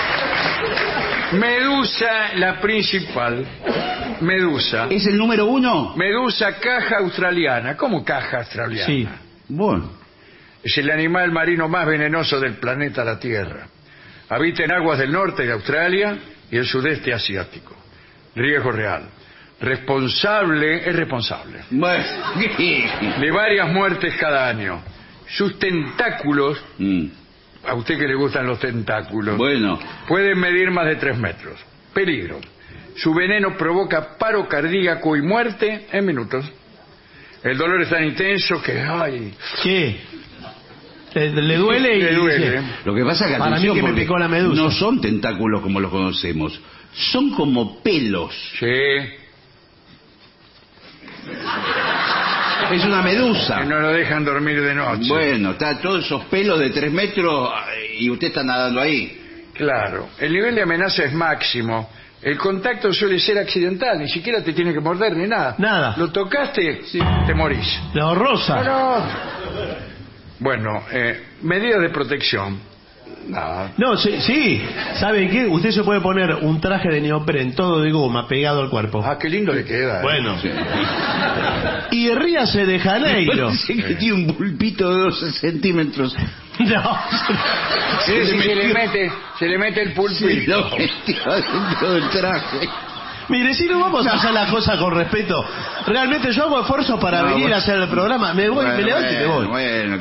Medusa, la principal. Medusa. ¿Es el número 1? Medusa caja australiana. ¿Cómo caja australiana? Sí. Bueno. Es el animal marino más venenoso del planeta la Tierra. Habita en aguas del norte de Australia y el sudeste asiático. Riesgo real. Es responsable Bueno. de varias muertes cada año. Sus tentáculos, a usted que le gustan los tentáculos, Bueno. pueden medir más de 3 metros. Peligro. Su veneno provoca paro cardíaco y muerte en minutos. El dolor es tan intenso que... ¡ay! ¿Qué? Le duele y... Le duele. dice, Lo que pasa es que Para mí atención, que me porque picó la medusa. no son tentáculos como los conocemos. Son como pelos. Sí. Es una medusa. Que no lo dejan dormir de noche. Bueno, está todos esos pelos de 3 metros y usted está nadando ahí. Claro. El nivel de amenaza es máximo. El contacto suele ser accidental. Ni siquiera te tiene que morder ni nada. Nada. Lo tocaste, te morís. La rosa. No. Bueno, medidas de protección. Nada. No, sí. ¿Sabe qué? Usted se puede poner un traje de neopren todo de goma pegado al cuerpo. Ah, qué lindo le queda. Bueno. Sí. Y ríase de Janeiro. Parece que tiene un pulpito de 12 centímetros. No. Sí, sí, se le mete el pulpito. Sí, lo metió dentro del traje. Mire, si no vamos a hacer las cosas con respeto. Realmente yo hago esfuerzos para venir bueno. a hacer el programa. Me voy, me levanto y me voy.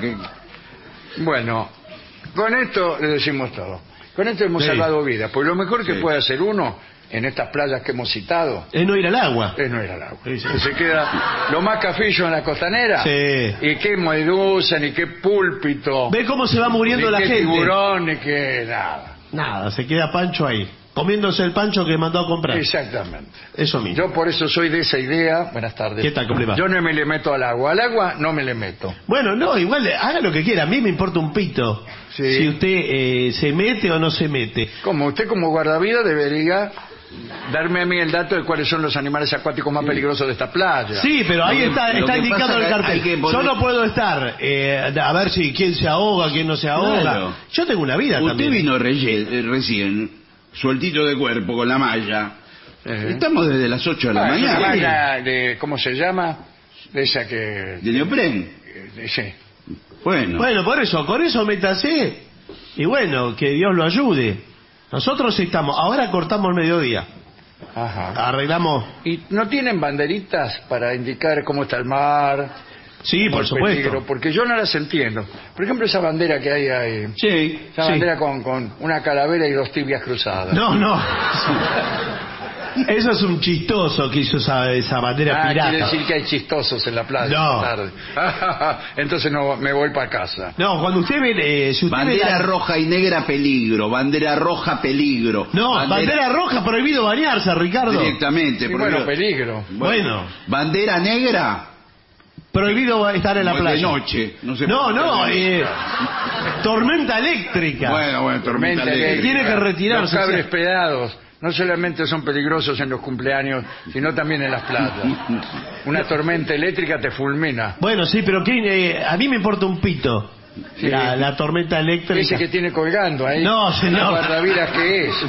Bueno, con esto le decimos todo. Con esto hemos Sí. salvado vidas. Pues lo mejor que Sí. puede hacer uno en estas playas que hemos citado Es no ir al agua. es no ir al agua. Sí, sí. Se queda lo más cafillo en la costanera. Sí. Y qué medusa, ni qué púlpito, Ve cómo se va muriendo ni la qué gente. tiburón, ni qué nada. Nada, se queda Pancho ahí. Comiéndose el pancho que mandó a comprar. Exactamente. Eso mismo. Yo por eso soy de esa idea. Buenas tardes. ¿Qué tal? ¿Cómo le va? Yo no me le meto al agua. Al agua no me le meto. Bueno, no, igual haga lo que quiera. A mí me importa un pito. Sí. Si usted se mete o no se mete. Como usted como guardavidas debería darme a mí el dato de cuáles son los animales acuáticos más peligrosos de esta playa. Sí, pero ahí Lo está que indicado pasa el que cartel. hay que poner- Yo no puedo estar a ver si quién se ahoga, quién no se ahoga. Claro. Yo tengo una vida Usted también. vino recién, sueltito de cuerpo, con la malla. Estamos desde las 8 de la Ah, es una mañana. malla de, ¿cómo se llama? De esa que... ¿De neopren? sí. Bueno. Bueno, por eso métase. Y bueno, que Dios lo ayude. Nosotros estamos, ahora cortamos el mediodía. Ajá. Arreglamos. ¿Y no tienen banderitas para indicar cómo está el mar? Sí, cómo por el supuesto. peligro? Porque yo no las entiendo. Por ejemplo, esa bandera que hay ahí. Sí. Esa Sí. bandera con una calavera y 2 tibias cruzadas. No. Eso es un chistoso que hizo esa bandera pirata. Quiere decir que hay chistosos en la playa. No. esta tarde. Entonces no, me voy para casa. No, cuando usted ve, si usted Bandera ve la- roja y negra, peligro. Bandera roja, peligro. No, bandera roja, prohibido bañarse, Ricardo. Directamente. Y prohibido. bueno, peligro. Bueno, Bandera negra, prohibido estar en la de playa. noche. No, se No, puede. tormenta eléctrica. Bueno, tormenta eléctrica. Tiene que retirarse. Los cables pegados no solamente son peligrosos en los cumpleaños, sino también en las playas. Una tormenta eléctrica te fulmina. Bueno, sí, pero a mí me importa un pito. Sí. La tormenta eléctrica. Ese que tiene colgando ahí. No, señor. Guardavidas que es.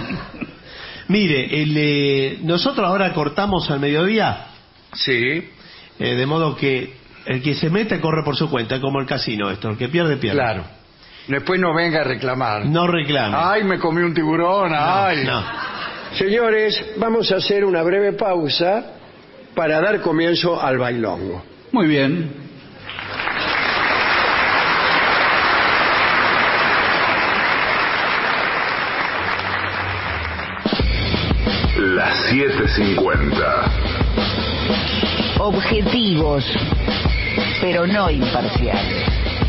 Mire, nosotros ahora cortamos al mediodía, Sí, de modo que el que se mete corre por su cuenta, como el casino esto, el que pierde, pierde. claro. Después no venga a reclamar. No reclame. Ay, me comí un tiburón, ay. No. Señores, vamos a hacer una breve pausa para dar comienzo al bailongo. Muy bien. Las 7:50. Objetivos, pero no imparciales.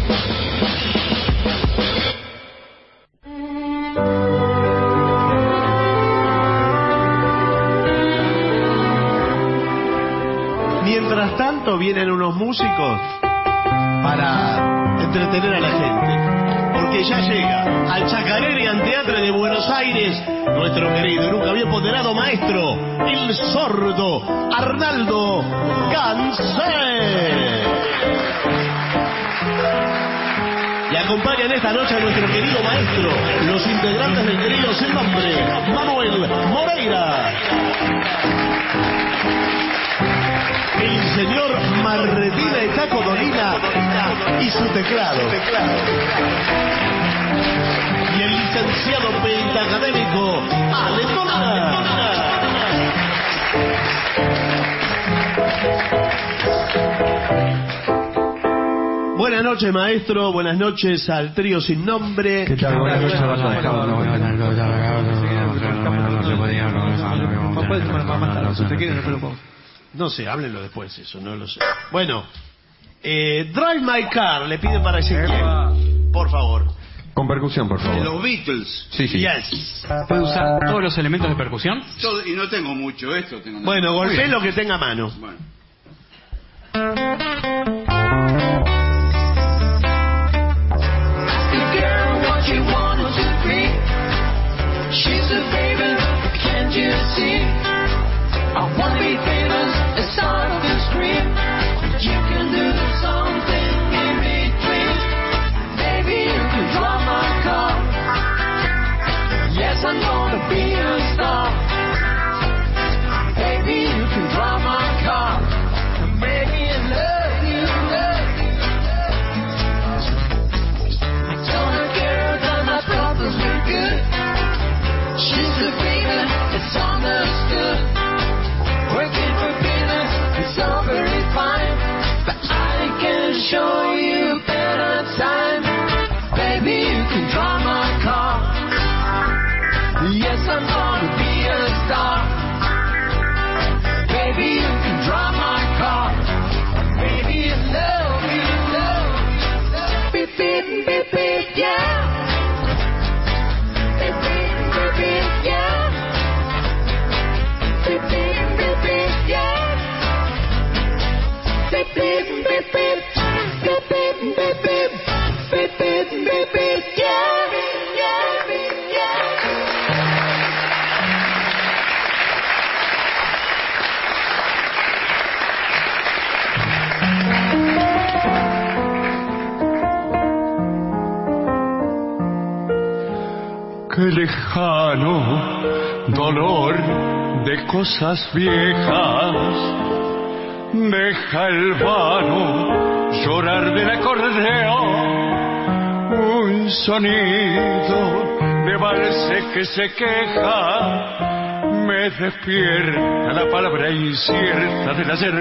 Mientras tanto vienen unos músicos para entretener a la gente. Porque porque ya llega al Chacarerian Teatre de Buenos Aires nuestro querido y nunca bien ponderado maestro, el sordo Arnaldo Gansé. Y acompañan esta noche a nuestro querido maestro, los integrantes del querido Sin Nombre, Manuel Moreira, el señor Marretina de Taco Dolina y su teclado, y el licenciado pentacadémico Ale Dolina. Buenas noches, maestro. Buenas noches al trío Sin Nombre. ¿Qué tal? Buenas noches. No sé, háblenlo después, eso, no lo sé. Bueno, Drive My Car, le piden para Ezequiel. Por favor. Con percusión, por favor. Los Beatles. Sí, sí. Yes. ¿Puede usar todos los elementos de percusión? Y no tengo mucho, esto tengo. Bueno, golpee lo que tenga a mano. Bueno. I'm gonna be a star. Baby, you can drive my car. Baby, I love you, love you, love you. I told a girl that my brothers were good. She's a baby, it's understood. Working for peanuts, it's all very fine. But I can show you a better time. Baby, you can drive my car. Yes, I'm gonna be a star. Baby, you can drive my car. Baby, I love you, love you, love you. Beep, beep, beep, beep, yeah. Beep, beep, beep, beep, yeah. Beep, beep, beep, beep, yeah. Beep, beep, beep, beep. Beep, beep, beep, beep. Beep, beep, beep, beep, yeah. Qué lejano dolor de cosas viejas deja el vano llorar del acordeón, un sonido de valse que se queja, me despierta la palabra incierta del ayer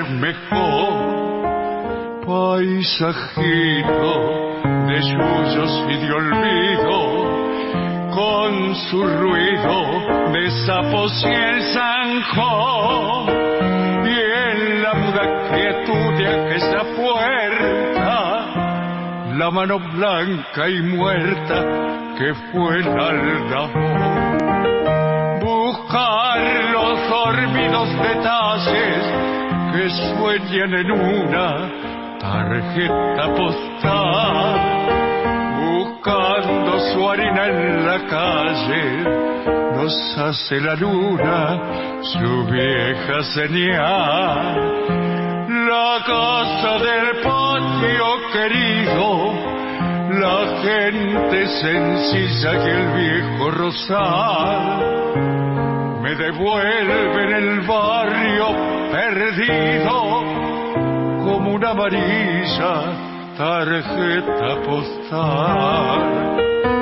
mejor, paisajito de yuyos y de olvido, con su ruido de sapos y el zanjón, y en la muda quietud de aquella puerta, la mano blanca y muerta que fue el aldabón. Buscar los dormidos detalles que sueñan en una tarjeta postal, buscando su harina en la calle, nos hace la luna su vieja señal. La casa del patio querido, la gente sencilla y el viejo rosal, me devuelven el barrio perdido como una amarilla tarjeta postal.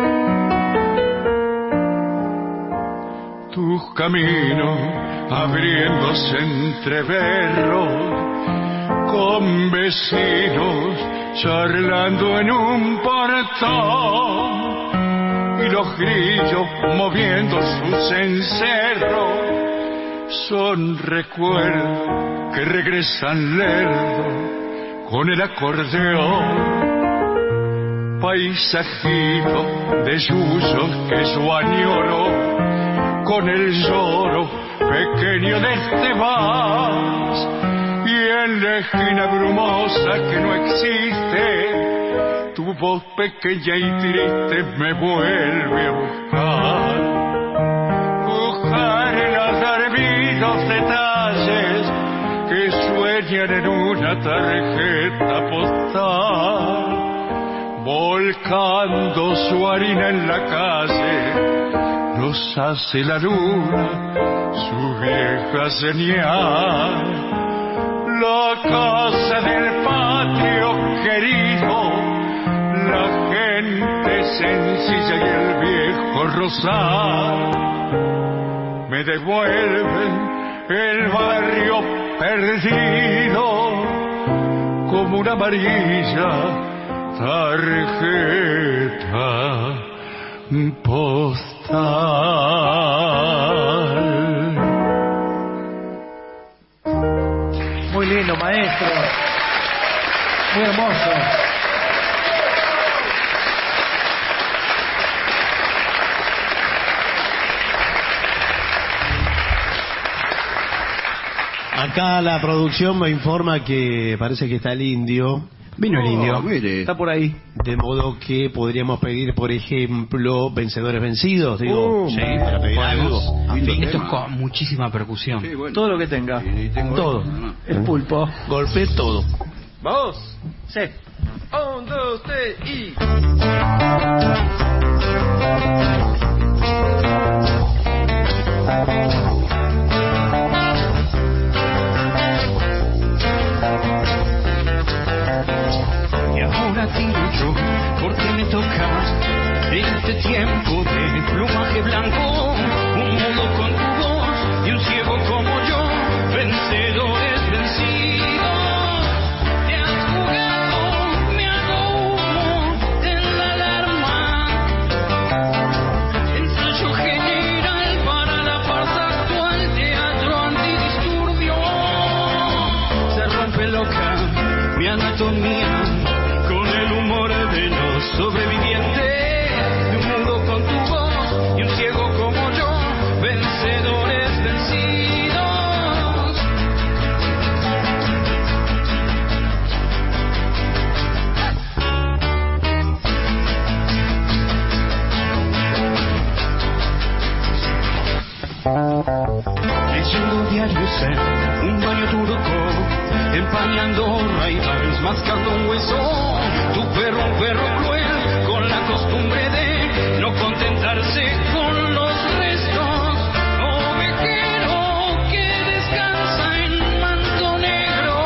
Tus caminos abriéndose entre berros, con vecinos charlando en un portón, y los grillos moviendo sus encerros, son recuerdos que regresan lerdos con el acordeón, paisajito de yuyos que yo añoro, con el lloro pequeño de este vals, y en la esquina brumosa que no existe, tu voz pequeña y triste me vuelve a buscar. Buscar en los dormidos detalles que sueñan en una tarjeta postal. Volcando su harina en la calle, nos hace la luna su vieja señal. La casa del patio querido, la gente sencilla y el viejo rosal me devuelven el barrio perdido como una amarilla tarjeta postal. Muy lindo, maestro. Muy hermoso. Acá la producción me informa que parece que está el indio. Vino el indio. Mire. Está por ahí. De modo que podríamos pedir, por ejemplo, vencedores vencidos. Digo, sí, para pedir algo. Esto es con muchísima percusión. Sí, bueno. Todo lo que tenga. Y tengo Todo. esto, ¿no? El pulpo. Golpe todo. Vamos. Sí. 1, 2, 3 y... Y ahora te yo, porque me tocas este tiempo de plumaje blanco, un mudo con tu voz y un ciego como yo, vencedores vencidos. Te has jugado, me hago humo en la alarma, ensayo general para la farsa actual, teatro antidisturbio. Se rompe loca mi anatomía con el humor de los sobrevivientes, un mudo con tu voz y un ciego como yo, vencedores vencidos. Leyendo diarios en un baño turco, empañando raivales, mascando un hueso. Tu perro, un perro cruel, con la costumbre de no contentarse con los restos. Ovejero que descansa en manto negro.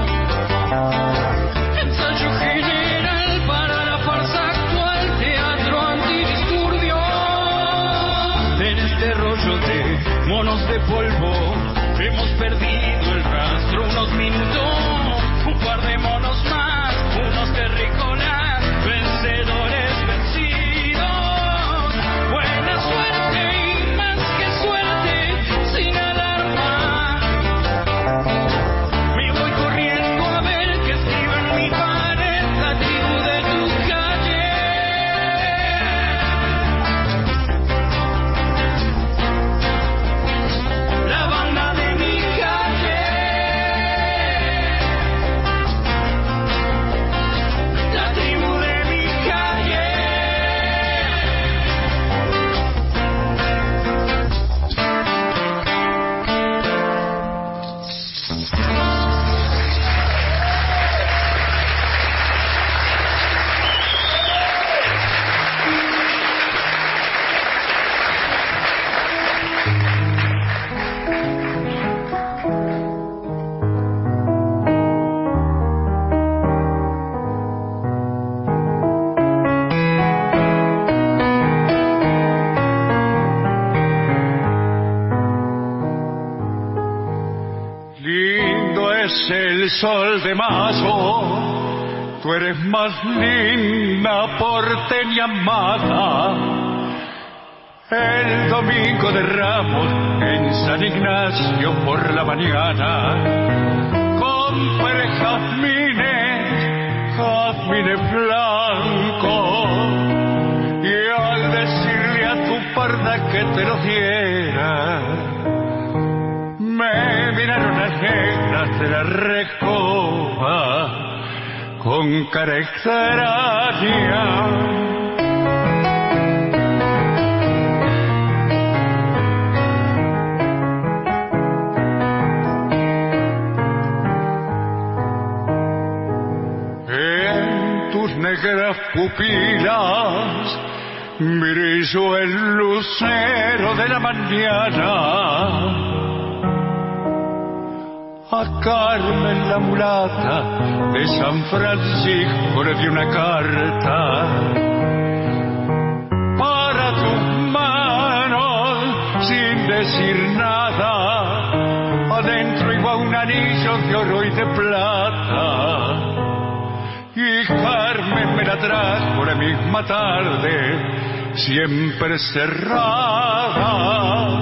Ensayo general para la farsa actual, teatro antidisturbio. En este rollo de monos de polvo hemos perdido el rastro unos minutos. Un par de monos más, unos terrícolas, vencedores vencidos. Buena suerte y más que suerte, sin alarma. Me voy corriendo a ver que escribe en mi pared la tribu de tu calle. La banda de mi calle. La tribu de mi calle. Lindo es el sol de mayo, tú eres más linda, porteña amada. El domingo de Ramos en San Ignacio por la mañana, compré jazmines blancos, y al decirle a tu parda que te lo diera, me miraron las negras de la recoba con cara extraña. Negras pupilas brilló el lucero de la mañana. A Carmen la mulata de San Francisco le di una carta para tus manos sin decir nada. Adentro iba un anillo de oro y de plata. Y Carmen me la trajo la misma tarde, siempre cerrada.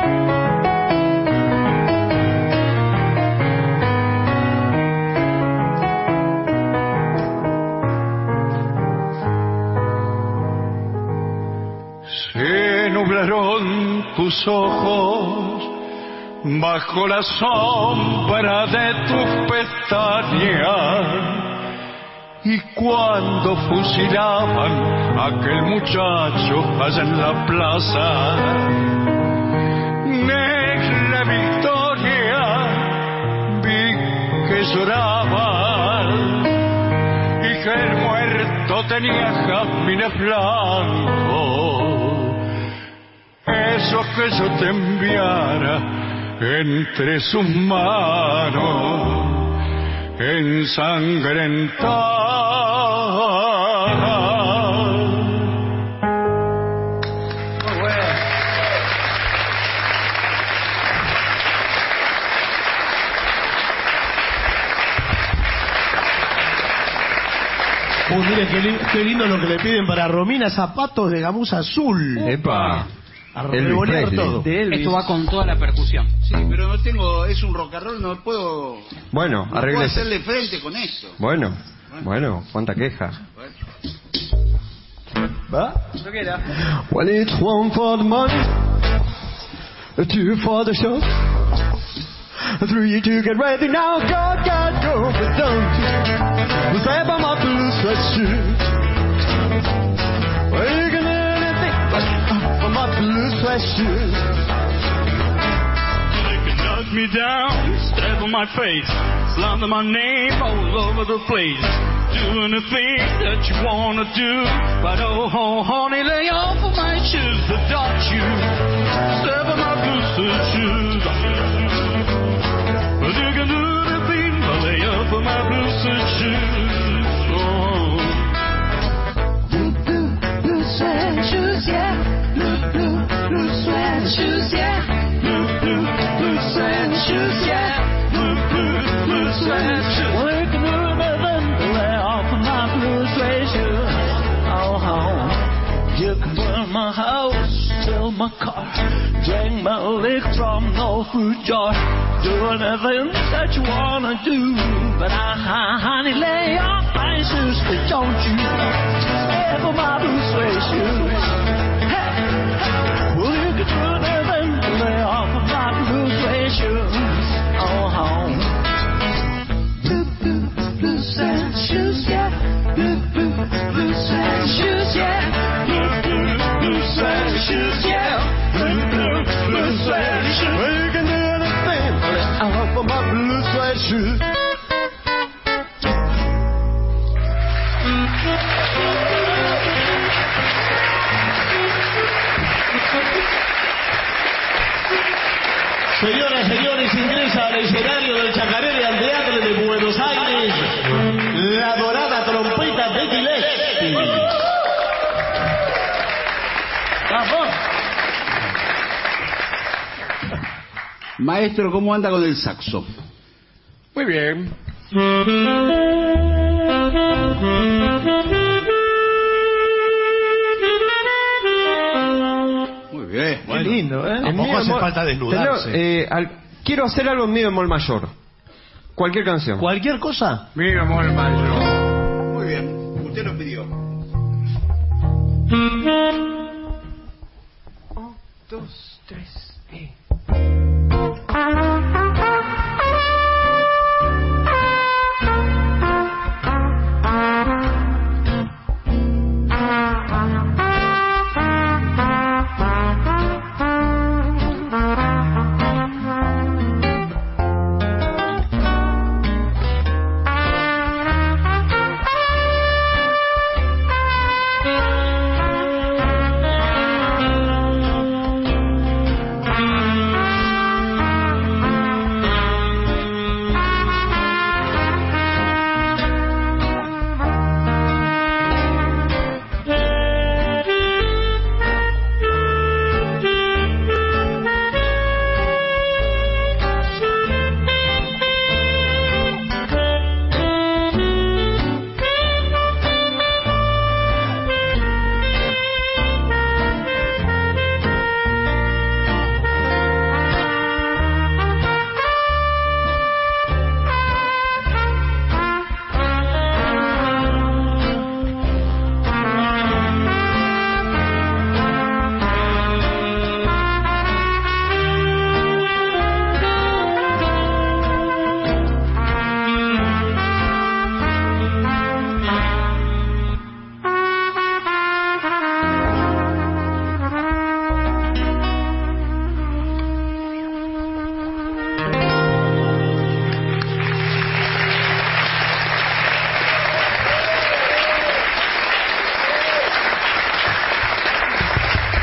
Se nublaron tus ojos bajo la sombra de tus pestañas. Y cuando fusilaban a aquel muchacho allá en la plaza, negra Victoria, vi que lloraba y que el muerto tenía jazmines blancos. Eso que yo te enviara entre sus manos ensangrentada. Mire, qué lindo lo que le piden para Romina, zapatos de gamuza azul. ¡Epa! A revolear todo. Esto va con toda la percusión. Sí, pero no tengo, es un rock and roll, no puedo. Bueno, no puedo arréglese. hacerle frente con esto. Bueno, cuánta queja. ¿Va? Well, it's one for the money, two for the show, three to get ready now. Go, but don't grab on my blue sweatshirt. Well, you can do anything but for my blue sweatshirt. They can knock me down, step on my face, slander my name all over the place. Do anything that you wanna do, but oh honey, lay off of my shoes, but don't you step on my blue suede shoes. But you can do anything but lay off of my blue suede shoes. Oh. Blue suede shoes, yeah. Blue suede shoes, yeah. Blue suede shoes, yeah. Blue suede shoes. Well, you can do anything but lay off of my blue suede shoes. Oh, you can burn my house, sell my car, drag my leg from no fruit jar. Do anything that you wanna do, but honey, lay off my shoes, but don't you ever my blue suede shoes. Hey. Well, you can do anything but lay off of my blue suede shoes. Oh, blue suede shoes, yeah. Blue suede shoes, yeah. Blue suede shoes, yeah. Blue suede shoes. Well, you can do anything but lay off of my blue suede shoes. Señoras, señores, ingresa al escenario del Chacarerian Teatro de Buenos Aires la dorada trompeta de Gillespie. ¡Vamos! Maestro, ¿cómo anda con el saxo? Muy bien. Muy bien. Qué lindo, ¿eh? En Tampoco mi hace bemol- falta desnudarse. Quiero hacer algo en mi bemol mayor. Cualquier canción. ¿Cualquier cosa? Mi amor mayor. Muy bien. Usted lo pidió. 1, 2, 3,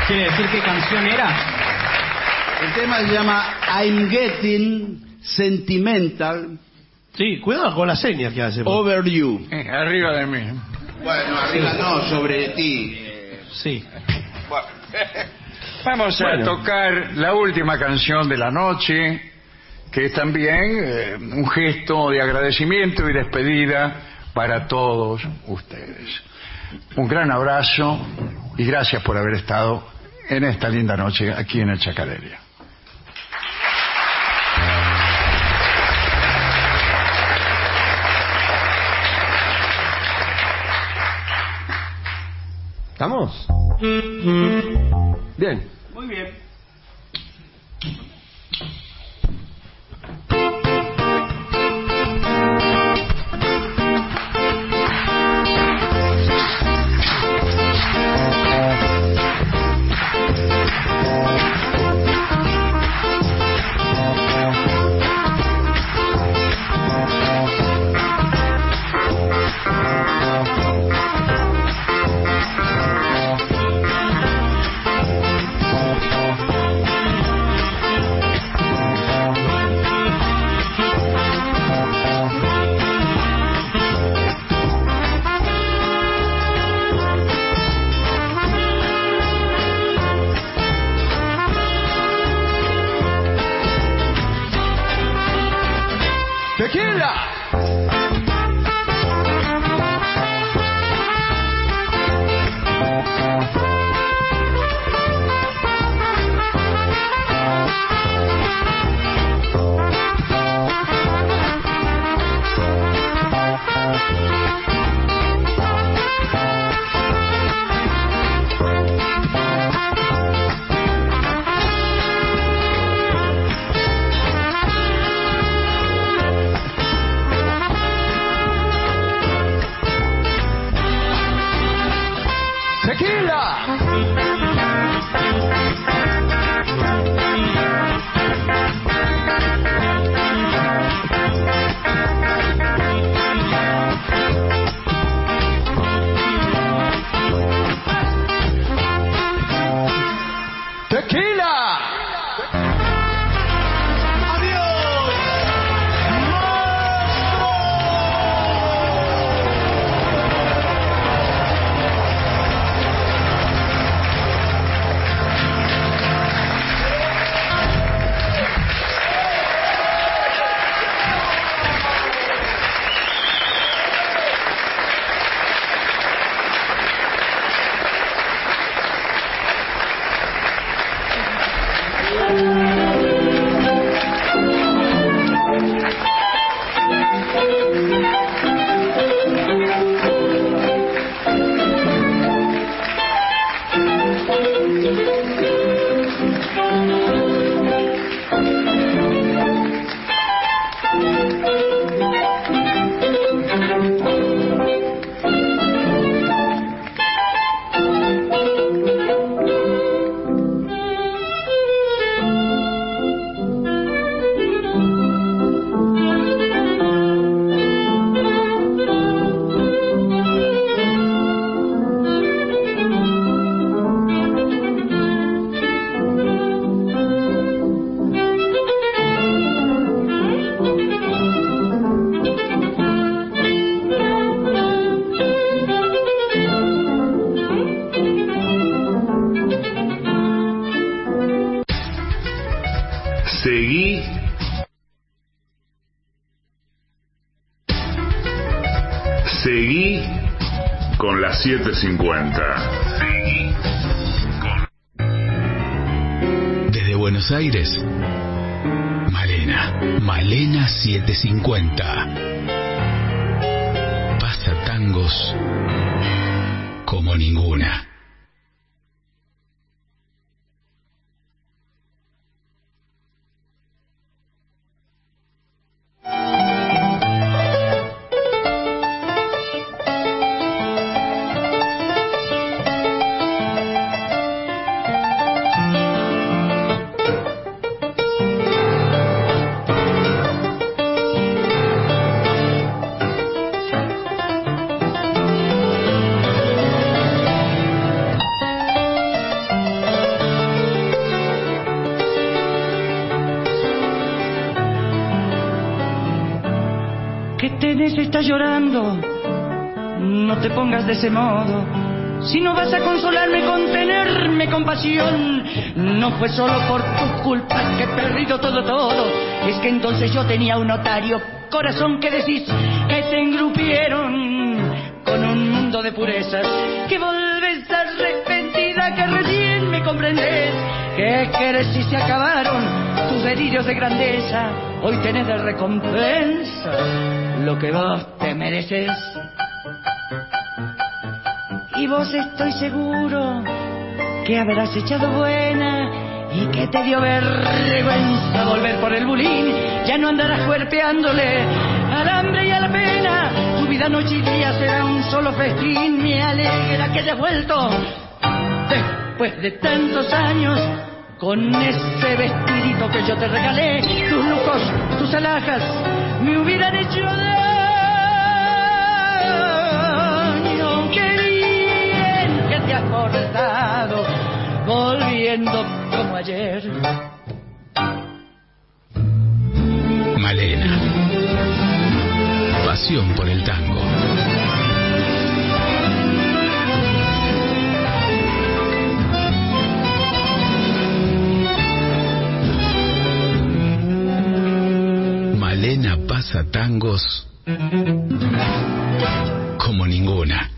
¿Quiere decir qué canción era? El tema se llama I'm Getting Sentimental. Sí, cuidado con las señas que hace. Over You. Arriba de mí. Bueno, arriba no, sobre ti. Sí. Bueno. Vamos a tocar la última canción de la noche, que es también un gesto de agradecimiento y despedida para todos ustedes. Un gran abrazo y gracias por haber estado en esta linda noche aquí en el Chacareria. ¿Estamos? Bien. Muy bien. Seguí con las 7:50. Desde Buenos Aires, Malena 750. Pasa tangos como ninguna. estás llorando, no te pongas de ese modo. Si no vas a consolarme con tenerme compasión, no fue solo por tus culpas que he perdido todo. Es que entonces yo tenía un notario, corazón, que decís que te engrupieron con un mundo de purezas, que volvés arrepentida, que recién me comprendes, que querés si se acabaron tus delirios de grandeza. Hoy tenés de recompensa lo que vos te mereces. Y vos estoy seguro que habrás echado buena y que te dio vergüenza volver por el bulín. Ya no andarás cuerpeándole al hambre y a la pena. Tu vida noche y día será un solo festín. Me alegra que hayas vuelto después de tantos años con ese vestidito que yo te regalé. Tus lujos, tus alhajas me hubieran hecho daño. Te has portado, volviendo como ayer. Malena. Pasión por el tango. Malena pasa tangos como ninguna.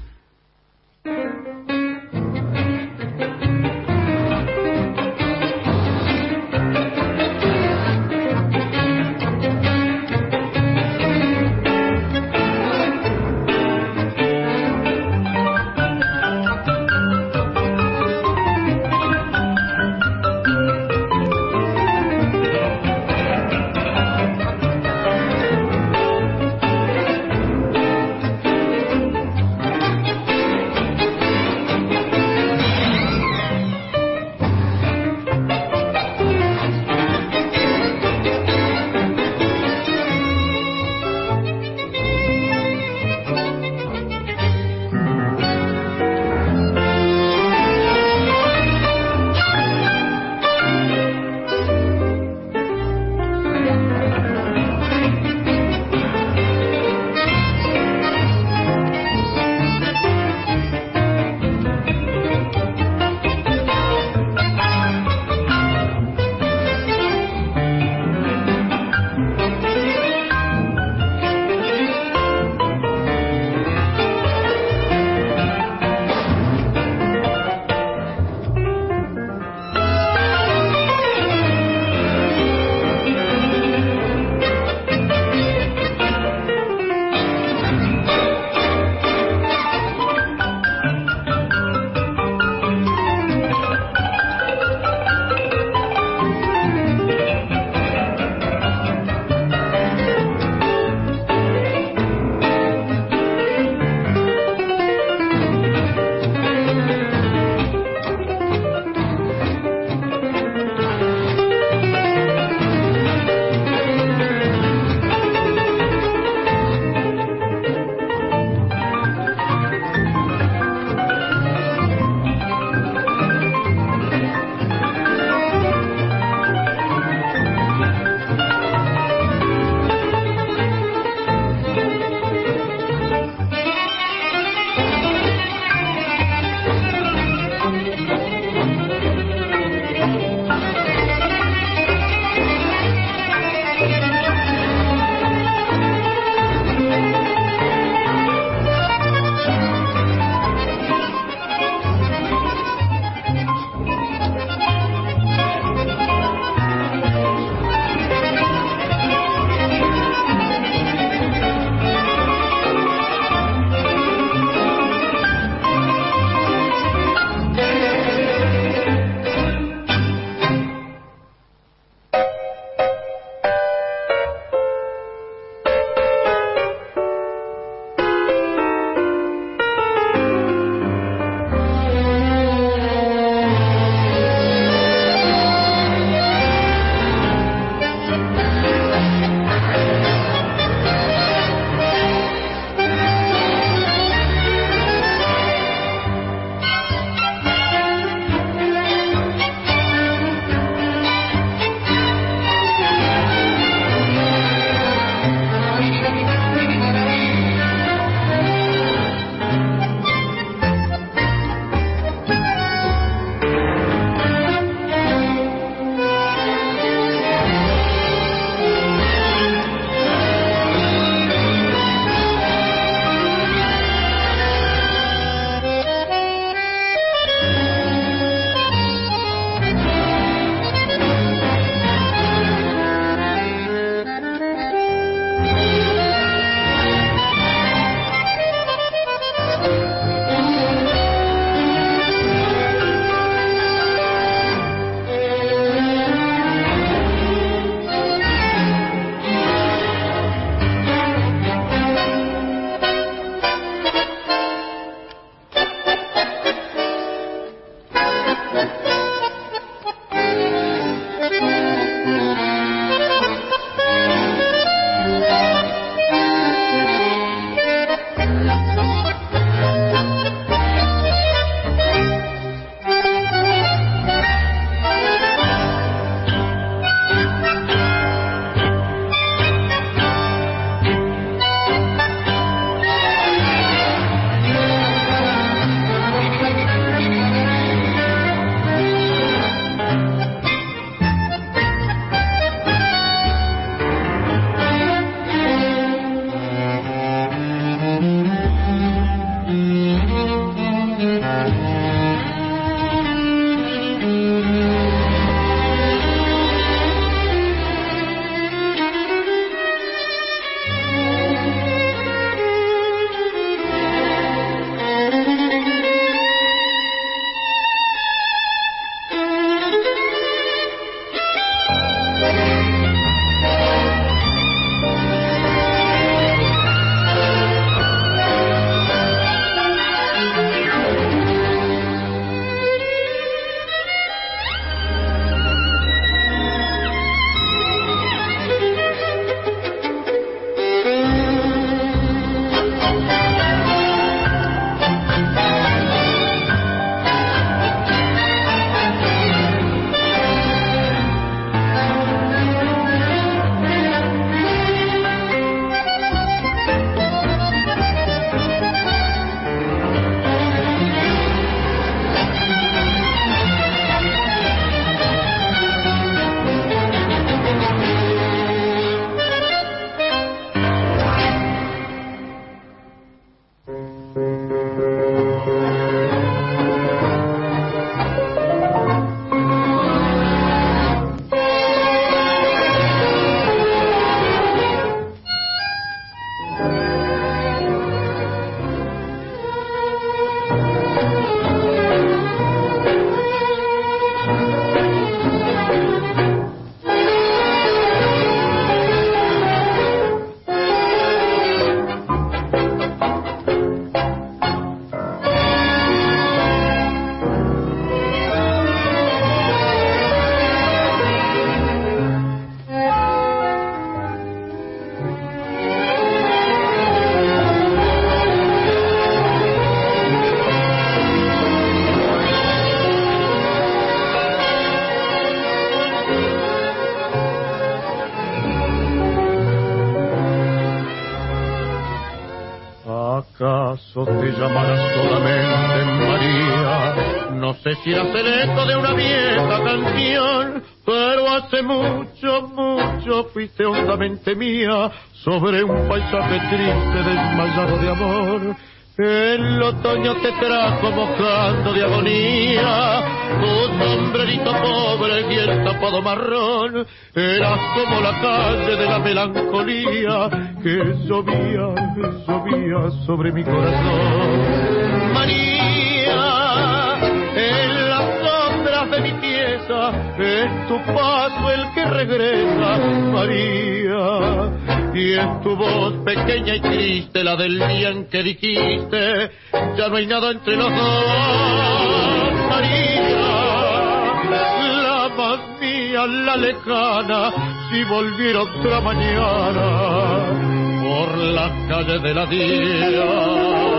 ¿Acaso te llamarás solamente María? No sé si eras el eco de una vieja canción, pero hace mucho, mucho fuiste hondamente mía sobre un paisaje triste desmayado de amor. El otoño te trajo mojando de agonía, tu sombrerito pobre y el tapado marrón. Eras como la calle de la melancolía que llovía, llovía sobre mi corazón. María, en las sombras de mi pieza es tu paso el que regresa, María. Y es tu voz pequeña y triste la del día en que dijiste ya no hay nada entre los dos, María. La más mía, la lejana, si volviera otra mañana por las calles de la día.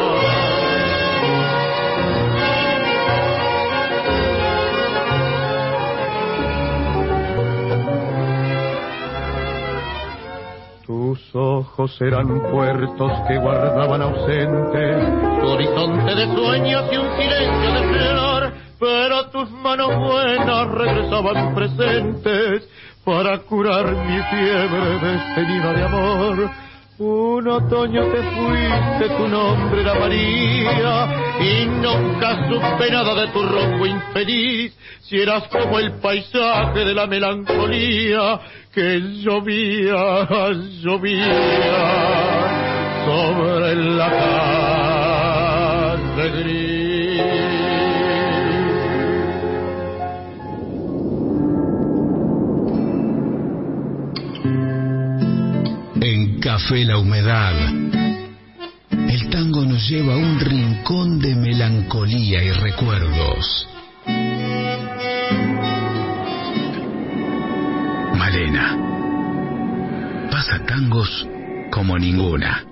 Tus ojos eran puertos que guardaban ausentes tu horizonte de sueños y un silencio de flor, pero tus manos buenas regresaban presentes para curar mi fiebre desteñida de amor. Un otoño te fuiste, tu nombre era María, y nunca supe nada de tu rumbo infeliz, si eras como el paisaje de la melancolía que llovía, llovía sobre la calle gris. En Café La Humedad, el tango nos lleva a un rincón de melancolía y recuerdos. Malena pasa tangos como ninguna.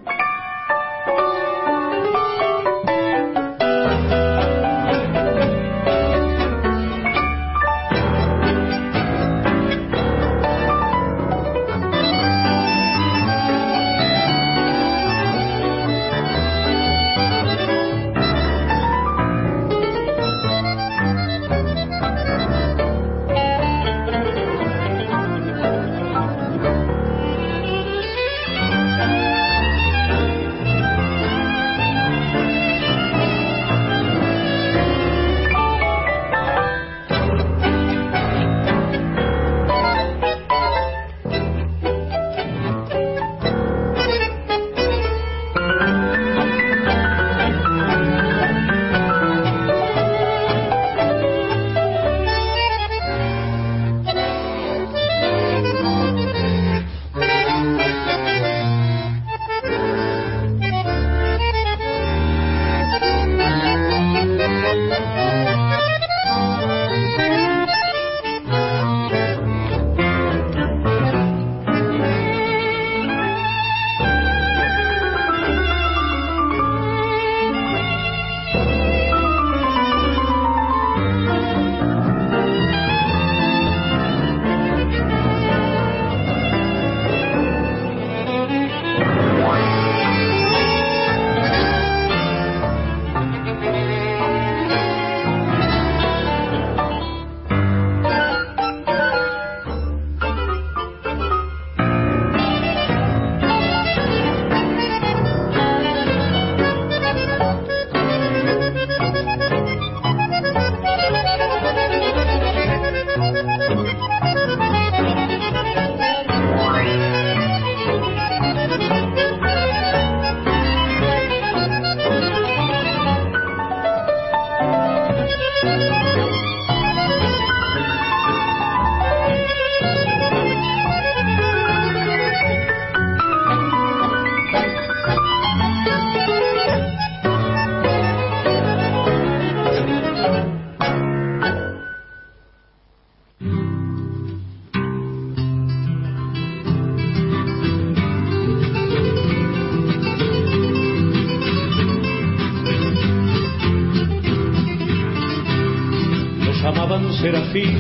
Serafín,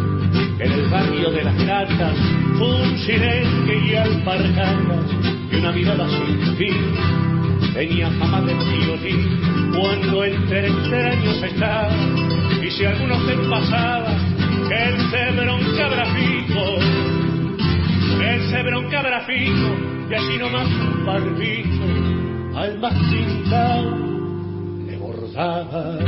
en el barrio de las gatas, un silencio y alpargatas y una mirada sin fin. tenía fama de violín cuando entre extraños estaba, y si alguno se pasaba, él se broncaba fijo, y así nomás un barbito al más pintado le bordaba.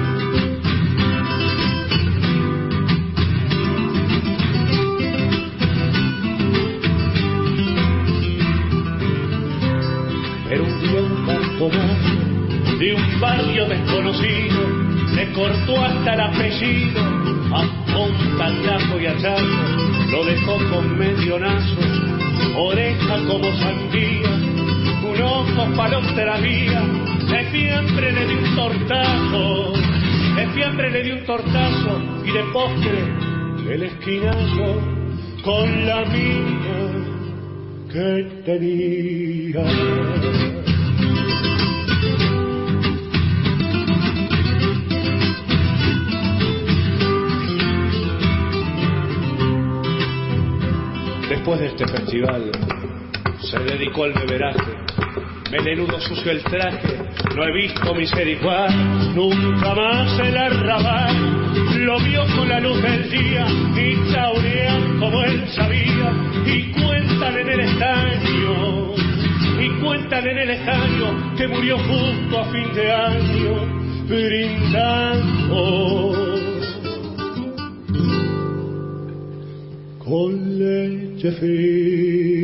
Pero un día un cartonazo de un barrio desconocido le cortó hasta el apellido, a punta, tajo y hachazo, lo dejó con medionazo, oreja como sandía, un ojo palote la vía, de fiambre le di un tortazo, y de postre el esquinazo con la mina que tenía. Después de este festival se dedicó al beberaje, melenudo sucio el traje, no he visto miseria igual, nunca más el arrabal lo vio con la luz del día y taurea como él sabía, y cuentan en el estaño que murió justo a fin de año brindando con leche fría.